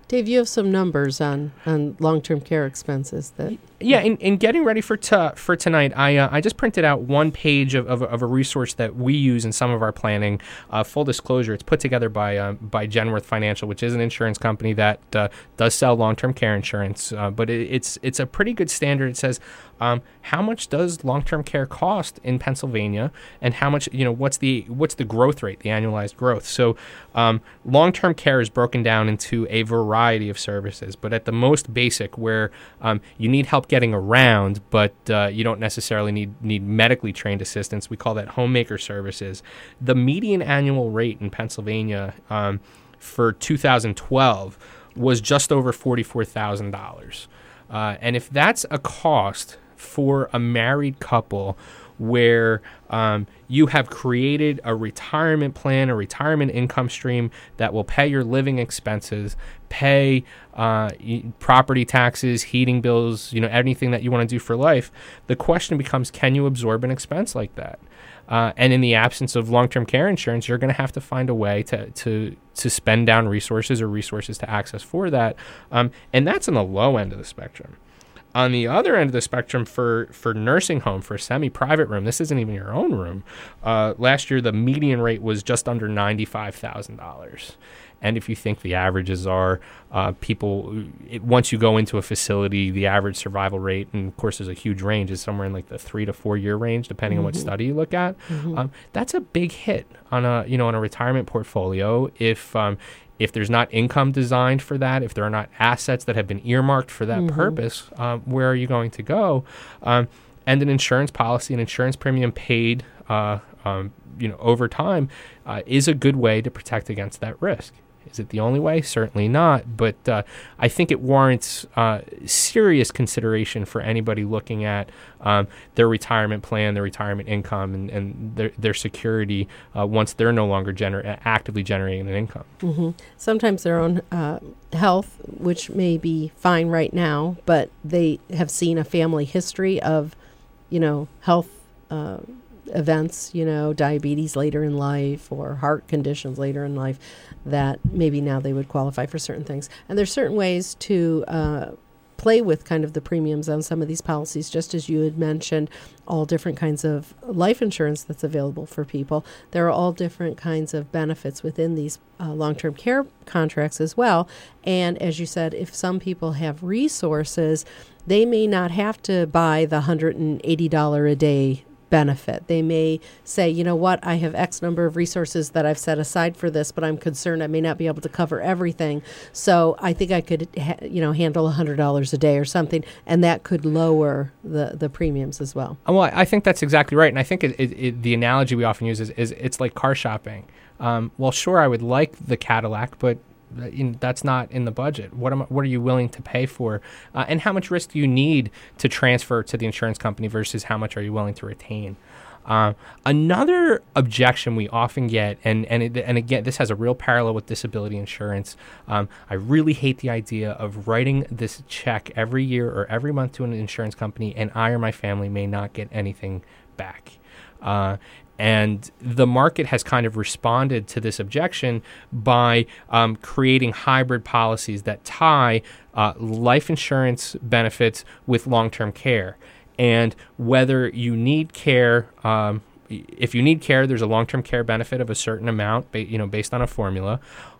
Dave, you have some numbers on, on long-term care expenses that... Yeah, in, in getting ready for t- for tonight, I uh, I just printed out one page of, of, of a resource that we use in some of our planning. Uh, full disclosure, it's put together by uh, by Genworth Financial, which is an insurance company that uh, does sell long-term care insurance. Uh, but it, it's it's a pretty good standard. It says um, how much does long-term care cost in Pennsylvania, and how much you know what's the what's the growth rate, the annualized growth. So um, long-term care is broken down into a variety of services, but at the most basic, where um, you need help getting around, but uh, you don't necessarily need need medically trained assistance. We call that homemaker services. The median annual rate in Pennsylvania um, for two thousand twelve was just over forty-four thousand dollars. Uh, and if that's a cost for a married couple where um, you have created a retirement plan, a retirement income stream that will pay your living expenses, pay uh, property taxes, heating bills, you know, anything that you want to do for life, the question becomes, can you absorb an expense like that? Uh, and in the absence of long-term care insurance, you're going to have to find a way to to to spend down resources or resources to access for that. Um, and that's on the low end of the spectrum. On the other end of the spectrum, for, for nursing home, for a semi-private room, this isn't even your own room. Uh, last year, the median rate was just under ninety-five thousand dollars. And if you think the averages are uh, people, it, once you go into a facility, the average survival rate, and of course there's a huge range, is somewhere in like the three to four year range, depending mm-hmm. on what study you look at. Mm-hmm. Um, that's a big hit on a you know on a retirement portfolio. If um, If there's not income designed for that, if there are not assets that have been earmarked for that mm-hmm. purpose, um, where are you going to go? Um, and an insurance policy, an insurance premium paid, uh, um, you know, over time, uh, is a good way to protect against that risk. Is it the only way? Certainly not. But uh, I think it warrants uh, serious consideration for anybody looking at um, their retirement plan, their retirement income, and, and their, their security uh, once they're no longer gener- actively generating an income. Mm-hmm. Sometimes their own uh, health, which may be fine right now, but they have seen a family history of, you know, health uh events, you know, diabetes later in life or heart conditions later in life, that maybe now they would qualify for certain things. And there's certain ways to uh, play with kind of the premiums on some of these policies, just as you had mentioned, all different kinds of life insurance that's available for people. There are all different kinds of benefits within these uh, long-term care contracts as well. And as you said, if some people have resources, they may not have to buy the one hundred eighty dollars a day benefit. They may say, you know what, I have X number of resources that I've set aside for this, but I'm concerned I may not be able to cover everything. So I think I could, ha- you know, handle one hundred dollars a day or something, and that could lower the, the premiums as well. Well, I think that's exactly right. And I think it, it, it, the analogy we often use is, is it's like car shopping. Um, well, sure, I would like the Cadillac, but In, that's not in the budget. What am what are you willing to pay for, uh, and how much risk do you need to transfer to the insurance company versus how much are you willing to retain? Uh, another objection we often get, and and it, and again, this has a real parallel with disability insurance. Um, I really hate the idea of writing this check every year or every month to an insurance company, and I or my family may not get anything back. Uh, And the market has kind of responded to this objection by um, creating hybrid policies that tie uh, life insurance benefits with long-term care. And whether you need care, um, if you need care, there's a long-term care benefit of a certain amount, ba- you know, based on a formula.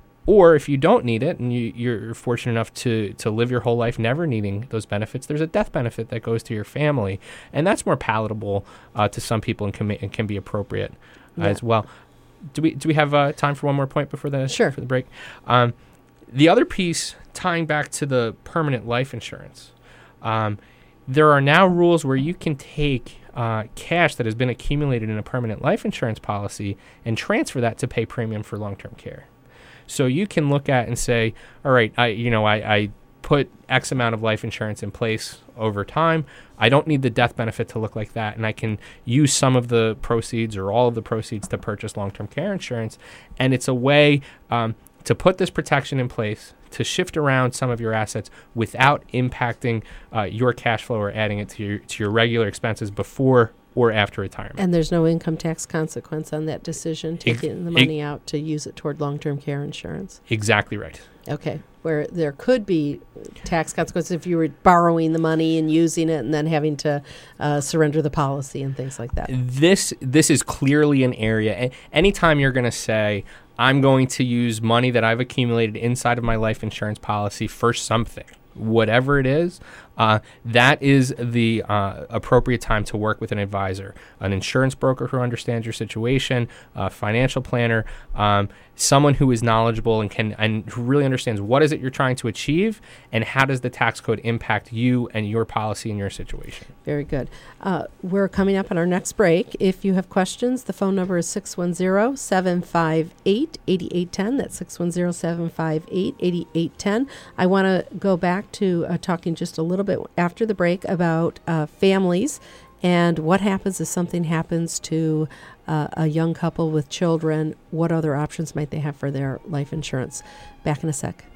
Or if you don't need it and you, you're fortunate enough to, to live your whole life never needing those benefits, there's a death benefit that goes to your family. And that's more palatable uh, to some people and can, ma- and can be appropriate uh, yeah. as well. Do we do we have uh, time for one more point before the, sure. for the break? Um, the other piece, tying back to the permanent life insurance, um, there are now rules where you can take uh, cash that has been accumulated in a permanent life insurance policy and transfer that to pay premium for long-term care. So you can look at and say, all right, I you know I, I put X amount of life insurance in place over time. I don't need the death benefit to look like that, and I can use some of the proceeds or all of the proceeds to purchase long-term care insurance. And it's a way um, to put this protection in place, to shift around some of your assets without impacting uh, your cash flow or adding it to your to your regular expenses before or after retirement. And there's no income tax consequence on that decision, taking Ex- the money ex- out to use it toward long-term care insurance. Exactly right. Okay. where there could be tax consequences if you were borrowing the money and using it and then having to uh, surrender the policy and things like that. This this is clearly an area. Anytime you're going to say, I'm going to use money that I've accumulated inside of my life insurance policy for something, whatever it is, uh, that is the uh, appropriate time to work with an advisor, an insurance broker who understands your situation, a financial planner, um, someone who is knowledgeable and can and who really understands what is it you're trying to achieve and how does the tax code impact you and your policy and your situation. Very good. Uh, we're coming up on our next break. If you have questions, the phone number is six one zero, seven five eight, eight eight one zero. That's six one zero, seven five eight, eight eight one zero. I want to go back to uh, talking just a little bit after the break about uh, families and what happens if something happens to uh, a young couple with children. What other options might they have for their life insurance? Back in a sec.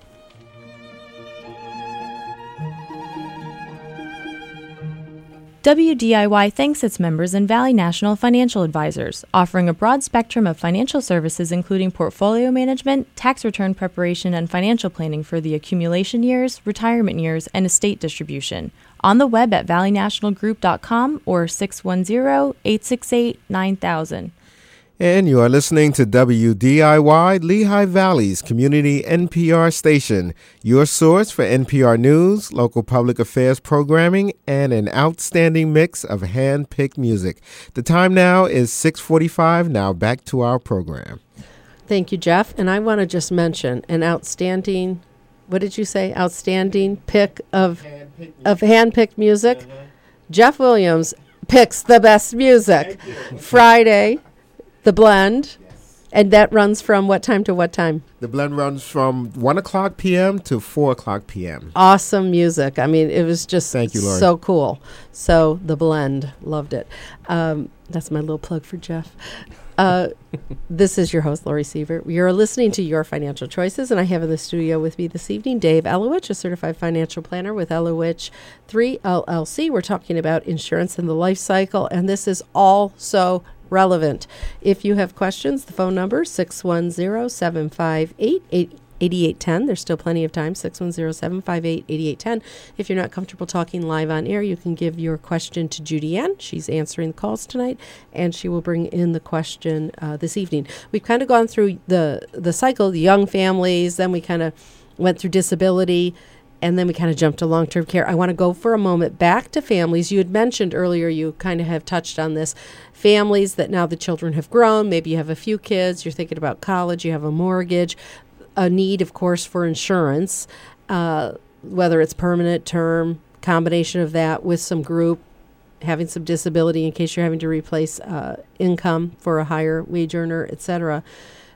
W D I Y thanks its members and Valley National Financial Advisors, offering a broad spectrum of financial services including portfolio management, tax return preparation, and financial planning for the accumulation years, retirement years, and estate distribution. On the web at valley national group dot com or six one zero, eight six eight, nine thousand. And you are listening to W D I Y, Lehigh Valley's community N P R station, your source for N P R news, local public affairs programming, and an outstanding mix of hand-picked music. The time now is six forty-five. Now back to our program. Thank you, Jeff. And I want to just mention an outstanding, what did you say, outstanding pick of hand-picked of hand-picked music. Uh-huh. Jeff Williams picks the best music. Friday. The blend, yes. And that runs from what time to what time? The blend runs from one o'clock p.m. to four o'clock p.m. Awesome music. I mean, it was just Thank you, Lori. So cool. So the blend, loved it. Um, that's my little plug for Jeff. Uh, this is your host, Lori Sievert. You're listening to Your Financial Choices, and I have in the studio with me this evening Dave Elowich, a certified financial planner with Elowich three L L C. We're talking about insurance and the life cycle, and this is all so relevant. If you have questions, the phone number six one zero, seven five eight, eight eight one zero. There's still plenty of time, six one zero, seven five eight, eight eight one zero. If you're not comfortable talking live on air, you can give your question to Judy Ann. She's answering the calls tonight, and she will bring in the question uh, this evening. We've kind of gone through the, the cycle, the young families, then we kind of went through disability, and then we kind of jumped to long-term care. I want to go for a moment back to families. You had mentioned earlier, you kind of have touched on this, families that now the children have grown. Maybe you have a few kids. You're thinking about college. You have a mortgage, a need, of course, for insurance, uh, whether it's permanent, term, combination of that with some group, having some disability in case you're having to replace uh, income for a higher wage earner, et cetera.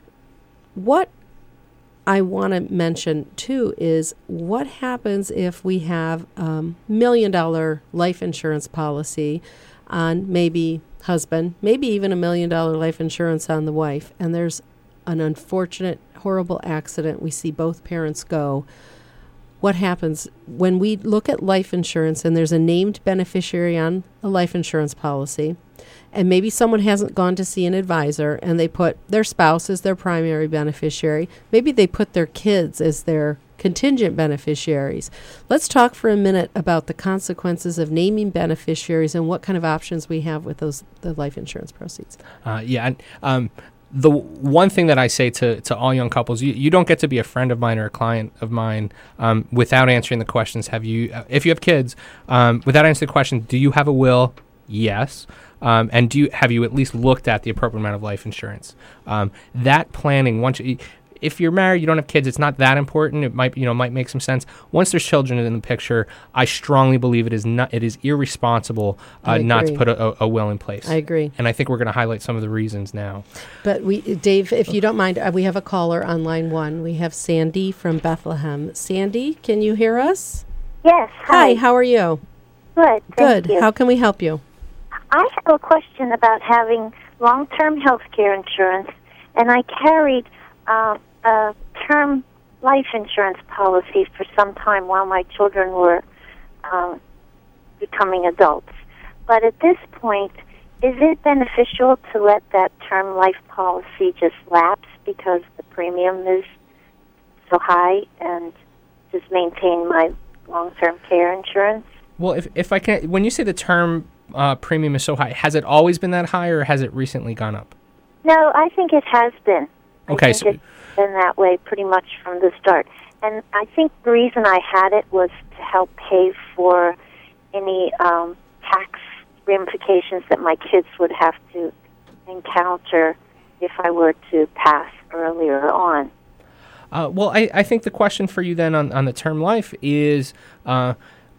What I want to mention, too, is what happens if we have a um, million dollar life insurance policy on maybe husband, maybe even a million dollar life insurance on the wife, and there's an unfortunate, horrible accident. We see both parents go. What happens when we look at life insurance and there's a named beneficiary on a life insurance policy, and maybe someone hasn't gone to see an advisor and they put their spouse as their primary beneficiary. Maybe they put their kids as their contingent beneficiaries. Let's talk for a minute about the consequences of naming beneficiaries and what kind of options we have with those the life insurance proceeds. Uh, yeah. Um, the one thing that I say to, to all young couples, you, you don't get to be a friend of mine or a client of mine um, without answering the questions. Have you, uh, if you have kids, um, without answering the question, do you have a will? Yes. Um, and do you have you at least looked at the appropriate amount of life insurance? Um, that planning, once you, if you're married, you don't have kids, it's not that important. It might, you know, might make some sense. Once there's children in the picture, I strongly believe it is not, it is irresponsible uh, not to put a, a will in place. I agree. And I think we're going to highlight some of the reasons now. But we, Dave, if you don't mind, uh, we have a caller on line one. We have Sandy from Bethlehem. Sandy, can you hear us? Yes. Hi. Hi, how are you? Good. Good. You. How can we help you? I have a question about having long-term health care insurance, and I carried uh, a term life insurance policy for some time while my children were um, becoming adults. But at this point, is it beneficial to let that term life policy just lapse because the premium is so high and just maintain my long-term care insurance? Well, if if I can, when you say the term uh, premium is so high, has it always been that high, or has it recently gone up? No, I think it has been. Okay, I think so it's been that way pretty much from the start. And I think the reason I had it was to help pay for any um, tax ramifications that my kids would have to encounter if I were to pass earlier on. Uh, well, I, I think the question for you then on, on the term life is, uh,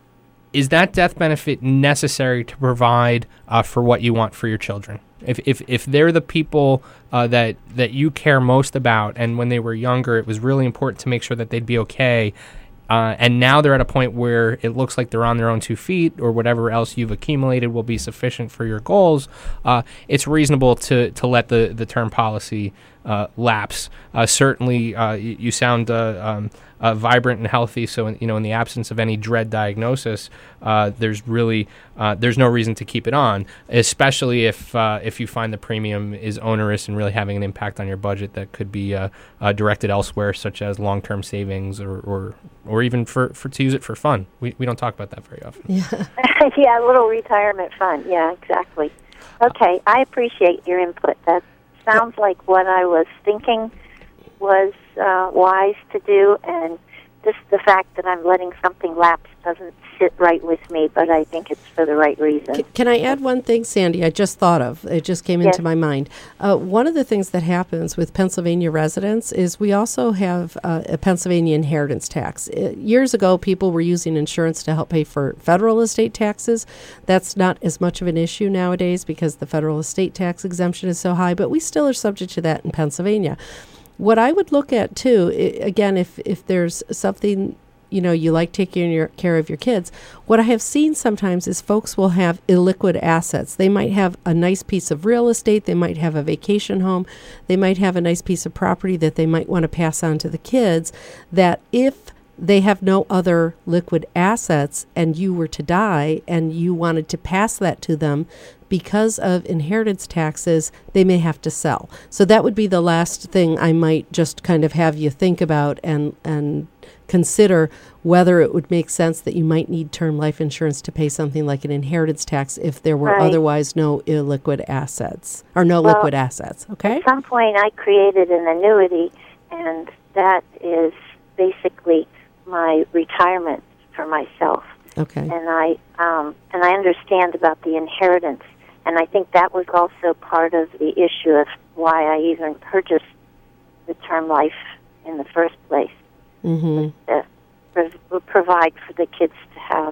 is that death benefit necessary to provide uh, for what you want for your children? If if, if they're the people uh, that, that you care most about, and when they were younger it was really important to make sure that they'd be okay, uh, and now they're at a point where it looks like they're on their own two feet, or whatever else you've accumulated will be sufficient for your goals, uh, it's reasonable to, to let the, the term policy uh, lapse. Uh, certainly, uh, you, you sound uh, um, uh, vibrant and healthy, so in, you know, in the absence of any dread diagnosis, uh, there's really uh, there's no reason to keep it on, especially if uh, if you find the premium is onerous and really having an impact on your budget that could be uh, uh, directed elsewhere, such as long-term savings, or or, or even for, for to use it for fun. We we don't talk about that very often. Yeah, yeah, a little retirement fund. Yeah, exactly. Okay, I appreciate your input. That sounds like what I was thinking was uh, wise to do, and just the fact that I'm letting something lapse doesn't sit right with me, but I think it's for the right reason. C- can I add one thing, Sandy? I just thought of. It just came Yes. into my mind. Uh, one of the things that happens with Pennsylvania residents is we also have uh, a Pennsylvania inheritance tax. Uh, years ago, people were using insurance to help pay for federal estate taxes. That's not as much of an issue nowadays because the federal estate tax exemption is so high, but we still are subject to that in Pennsylvania. What I would look at, too, I- again, if, if there's something, you know, you like taking your, care of your kids, what I have seen sometimes is folks will have illiquid assets. They might have a nice piece of real estate. They might have a vacation home. They might have a nice piece of property that they might want to pass on to the kids, that if they have no other liquid assets and you were to die and you wanted to pass that to them, because of inheritance taxes, they may have to sell. So that would be the last thing I might just kind of have you think about and and consider whether it would make sense that you might need term life insurance to pay something like an inheritance tax if there were Right. otherwise no illiquid assets or no Well, liquid assets. Okay? At some point, I created an annuity, and that is basically my retirement for myself. Okay. And I um, and I understand about the inheritance, and I think that was also part of the issue of why I even purchased the term life in the first place. Mm-hmm. To prov- provide for the kids to have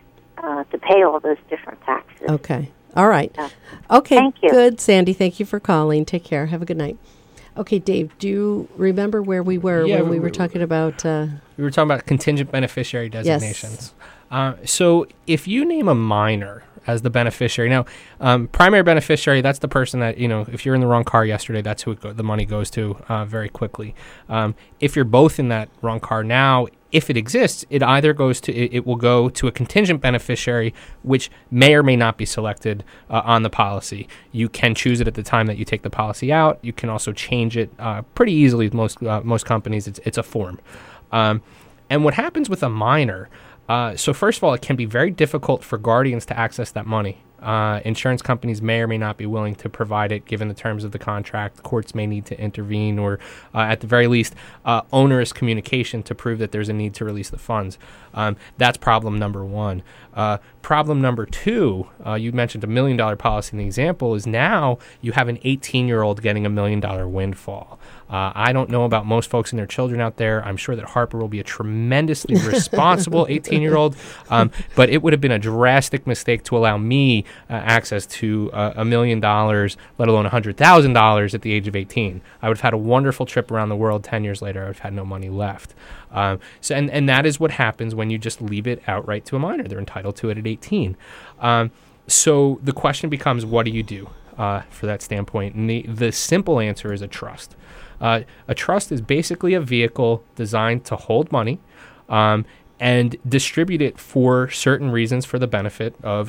uh, to pay all those different taxes. Okay. All right. Yeah. Okay. Thank you. Good, Sandy. Thank you for calling. Take care. Have a good night. Okay, Dave, do you remember where we were Yeah, when we we- were talking about... Uh, We were talking about contingent beneficiary designations. Uh, so if you name a minor as the beneficiary, now, um, primary beneficiary, that's the person that, you know, if you're in the wrong car yesterday, that's who it go- the money goes to uh, very quickly. Um, if you're both in that wrong car now, if it exists, it either goes to, it, it will go to a contingent beneficiary, which may or may not be selected uh, on the policy. You can choose it at the time that you take the policy out. You can also change it uh, pretty easily with most, uh, most companies. It's, it's a form. Um, and what happens with a minor, uh, so first of all, it can be very difficult for guardians to access that money. Uh, insurance companies may or may not be willing to provide it given the terms of the contract. Courts may need to intervene, or uh, at the very least, uh, onerous communication to prove that there's a need to release the funds. Um, that's problem number one. Uh, problem number two, uh, you mentioned a million dollar policy in the example, is now you have an eighteen-year-old getting a million dollar windfall. Uh, I don't know about most folks and their children out there. I'm sure that Harper will be a tremendously responsible eighteen-year-old, um, but it would have been a drastic mistake to allow me uh, access to uh, a million dollars, let alone one hundred thousand dollars at the age of eighteen. I would have had a wonderful trip around the world. ten years later, I would have had no money left. Um, so, and, and that is what happens when you just leave it outright to a minor. They're entitled to it at eighteen. Um, so the question becomes, what do you do uh, for that standpoint? And the, the simple answer is a trust. Uh, a trust is basically a vehicle designed to hold money um, and distribute it for certain reasons for the benefit of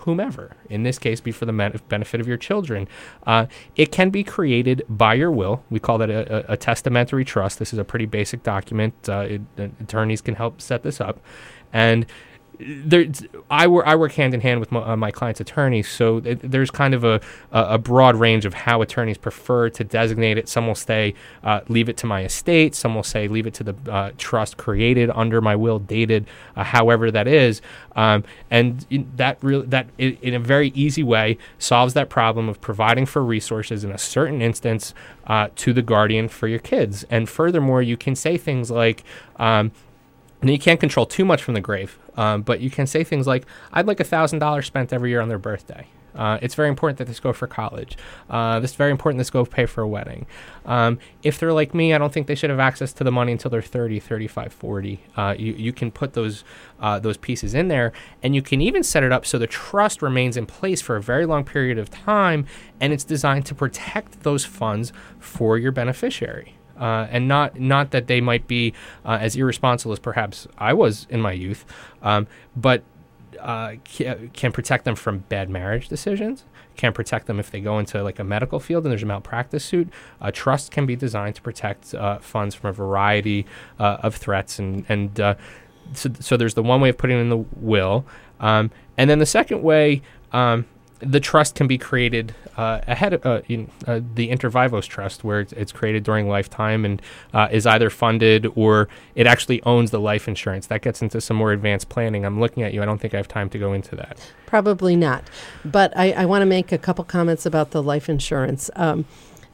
whomever, in this case, be for the men- benefit of your children. Uh, it can be created by your will. We call that a, a, a testamentary trust. This is a pretty basic document. Uh, it, uh, attorneys can help set this up. And there, I work I work hand in hand with my, uh, my client's attorneys, so it, there's kind of a, a broad range of how attorneys prefer to designate it. Some will say, uh, leave it to my estate. Some will say, leave it to the uh, trust created under my will, dated, uh, however that is. Um, and that really, that in, in a very easy way solves that problem of providing for resources in a certain instance uh, to the guardian for your kids. And furthermore, you can say things like, um, and you can't control too much from the grave, um, but you can say things like, I'd like one thousand dollars spent every year on their birthday. Uh, it's very important that this go for college. Uh, this is very important this go pay for a wedding. Um, if they're like me, I don't think they should have access to the money until they're thirty, thirty-five, forty. Uh, you, you can put those uh, those pieces in there, and you can even set it up so the trust remains in place for a very long period of time, and it's designed to protect those funds for your beneficiary. Uh, and not not that they might be uh, as irresponsible as perhaps I was in my youth, um, but uh, can, can protect them from bad marriage decisions, can protect them if they go into like a medical field and there's a malpractice suit. A trust can be designed to protect uh, funds from a variety uh, of threats. And, and uh, so, so there's the one way of putting it in the will. Um, and then the second way, um, the trust can be created uh, ahead of uh, in, uh, the inter vivos trust, where it's, it's created during lifetime and uh, is either funded or it actually owns the life insurance. That gets into some more advanced planning. I'm looking at you. I don't think I have time to go into that. Probably not. But I, I want to make a couple comments about the life insurance. Um,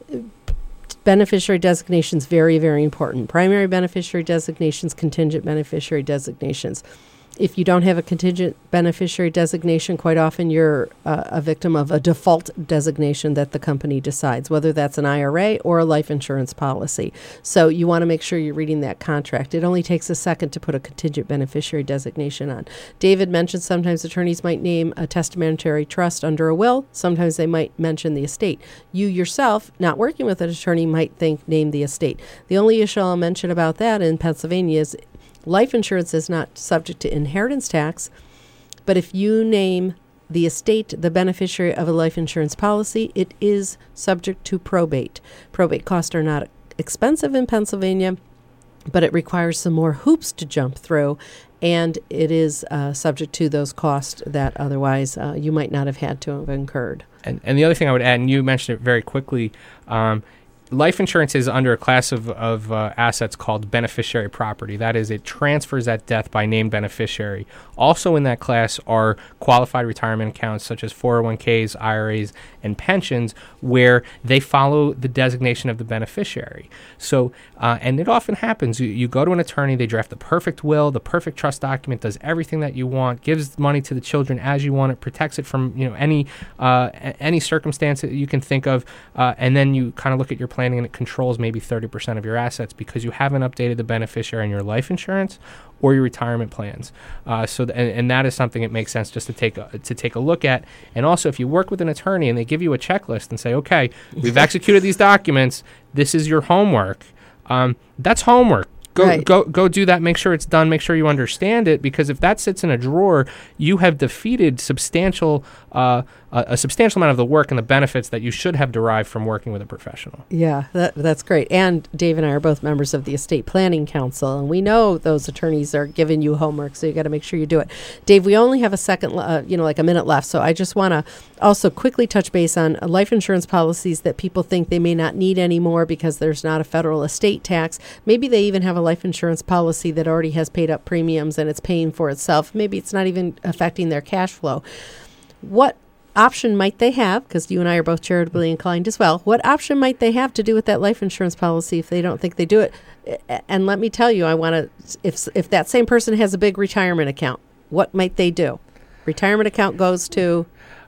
beneficiary designations, very, very important. Primary beneficiary designations, contingent beneficiary designations. If you don't have a contingent beneficiary designation, quite often you're uh, a victim of a default designation that the company decides, whether that's an I R A or a life insurance policy. So you want to make sure you're reading that contract. It only takes a second to put a contingent beneficiary designation on. David mentioned sometimes attorneys might name a testamentary trust under a will. Sometimes they might mention the estate. You yourself, not working with an attorney, might think name the estate. The only issue I'll mention about that in Pennsylvania is life insurance is not subject to inheritance tax, but if you name the estate the beneficiary of a life insurance policy, it is subject to probate. Probate costs are not expensive in Pennsylvania, but it requires some more hoops to jump through, and it is uh, subject to those costs that otherwise uh, you might not have had to have incurred. And, and the other thing I would add, and you mentioned it very quickly, um, life insurance is under a class of, of uh, assets called beneficiary property. That is, it transfers at death by named beneficiary. Also in that class are qualified retirement accounts such as four oh one k's, I R A's, and pensions, where they follow the designation of the beneficiary. So, uh, and it often happens. You, you go to an attorney, they draft the perfect will, the perfect trust document, does everything that you want, gives money to the children as you want it, protects it from you know any uh, any circumstance that you can think of, uh, and then you kind of look at your planning and it controls maybe thirty percent of your assets because you haven't updated the beneficiary in your life insurance or your retirement plans. Uh, so, th- and, and that is something it makes sense just to take a, to take a look at. And also, if you work with an attorney and they give you a checklist and say, okay, we've executed these documents, this is your homework. Um, that's homework. Go, right. go, go do that. Make sure it's done. Make sure you understand it, because if that sits in a drawer, you have defeated substantial, uh, a, a substantial amount of the work and the benefits that you should have derived from working with a professional. Yeah, that, that's great. And Dave and I are both members of the Estate Planning Council, and we know those attorneys are giving you homework, so you got to make sure you do it. Dave, we only have a second, uh, you know, like a minute left, so I just want to also quickly touch base on uh, life insurance policies that people think they may not need anymore because there's not a federal estate tax. Maybe they even have a life insurance policy that already has paid up premiums and it's paying for itself. Maybe it's not even affecting their cash flow. What option might they have, because you and I are both charitably inclined as well, what option might they have to do with that life insurance policy if they don't think they do it? And let me tell you, I want to, if if that same person has a big retirement account, what might they do? Retirement account goes to...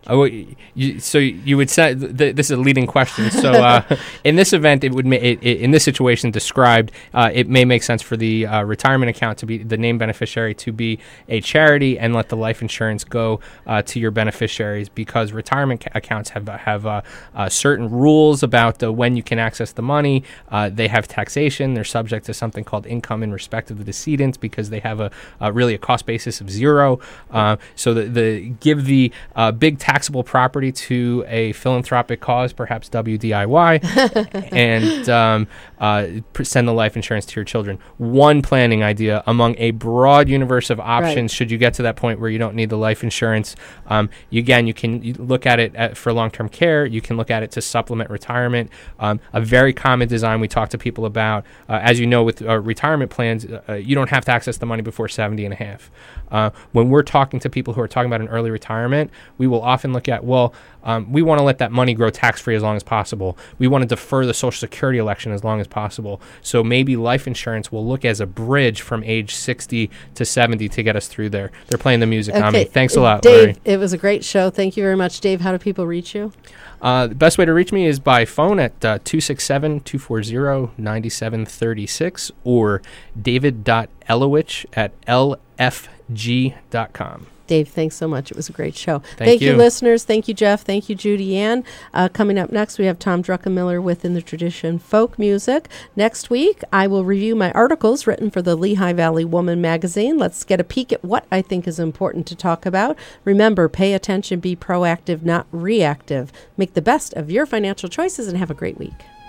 Oh, you, so you would say th- this is a leading question. So uh, in this event, it would ma- it, it, in this situation described, uh, it may make sense for the uh, retirement account to be the named beneficiary to be a charity and let the life insurance go uh, to your beneficiaries, because retirement ca- accounts have have uh, uh, certain rules about uh, when you can access the money. Uh, they have taxation. They're subject to something called income in respect of the decedents, because they have a, a really a cost basis of zero. Uh, so the, the give the uh, big taxable property to a philanthropic cause, perhaps W D I Y, and um, uh, send the life insurance to your children. One planning idea among a broad universe of options. Right. Should you get to that point where you don't need the life insurance, um, you, again, you can you look at it at, for long-term care. You can look at it to supplement retirement. Um, a very common design we talk to people about, uh, as you know, with uh, retirement plans, uh, you don't have to access the money before seventy and a half. Uh, when we're talking to people who are talking about an early retirement, we will often look at, well, um, we want to let that money grow tax-free as long as possible. We want to defer the Social Security election as long as possible. So maybe life insurance will look as a bridge from age sixty to seventy to get us through there. They're playing the music okay. on me. Thanks a lot, Dave, Larry. It was a great show. Thank you very much. Dave, how do people reach you? Uh, the best way to reach me is by phone at uh, two six seven, two four zero, nine seven three six or david dot elowich at l f g dot com. Dave, thanks so much. It was a great show. Thank, Thank you. you, listeners. Thank you, Jeff. Thank you, Judy Ann. Uh, coming up next, we have Tom Druckenmiller with In the Tradition Folk Music. Next week, I will review my articles written for the Lehigh Valley Woman magazine. Let's get a peek at what I think is important to talk about. Remember, pay attention, be proactive, not reactive. Make the best of your financial choices, and have a great week.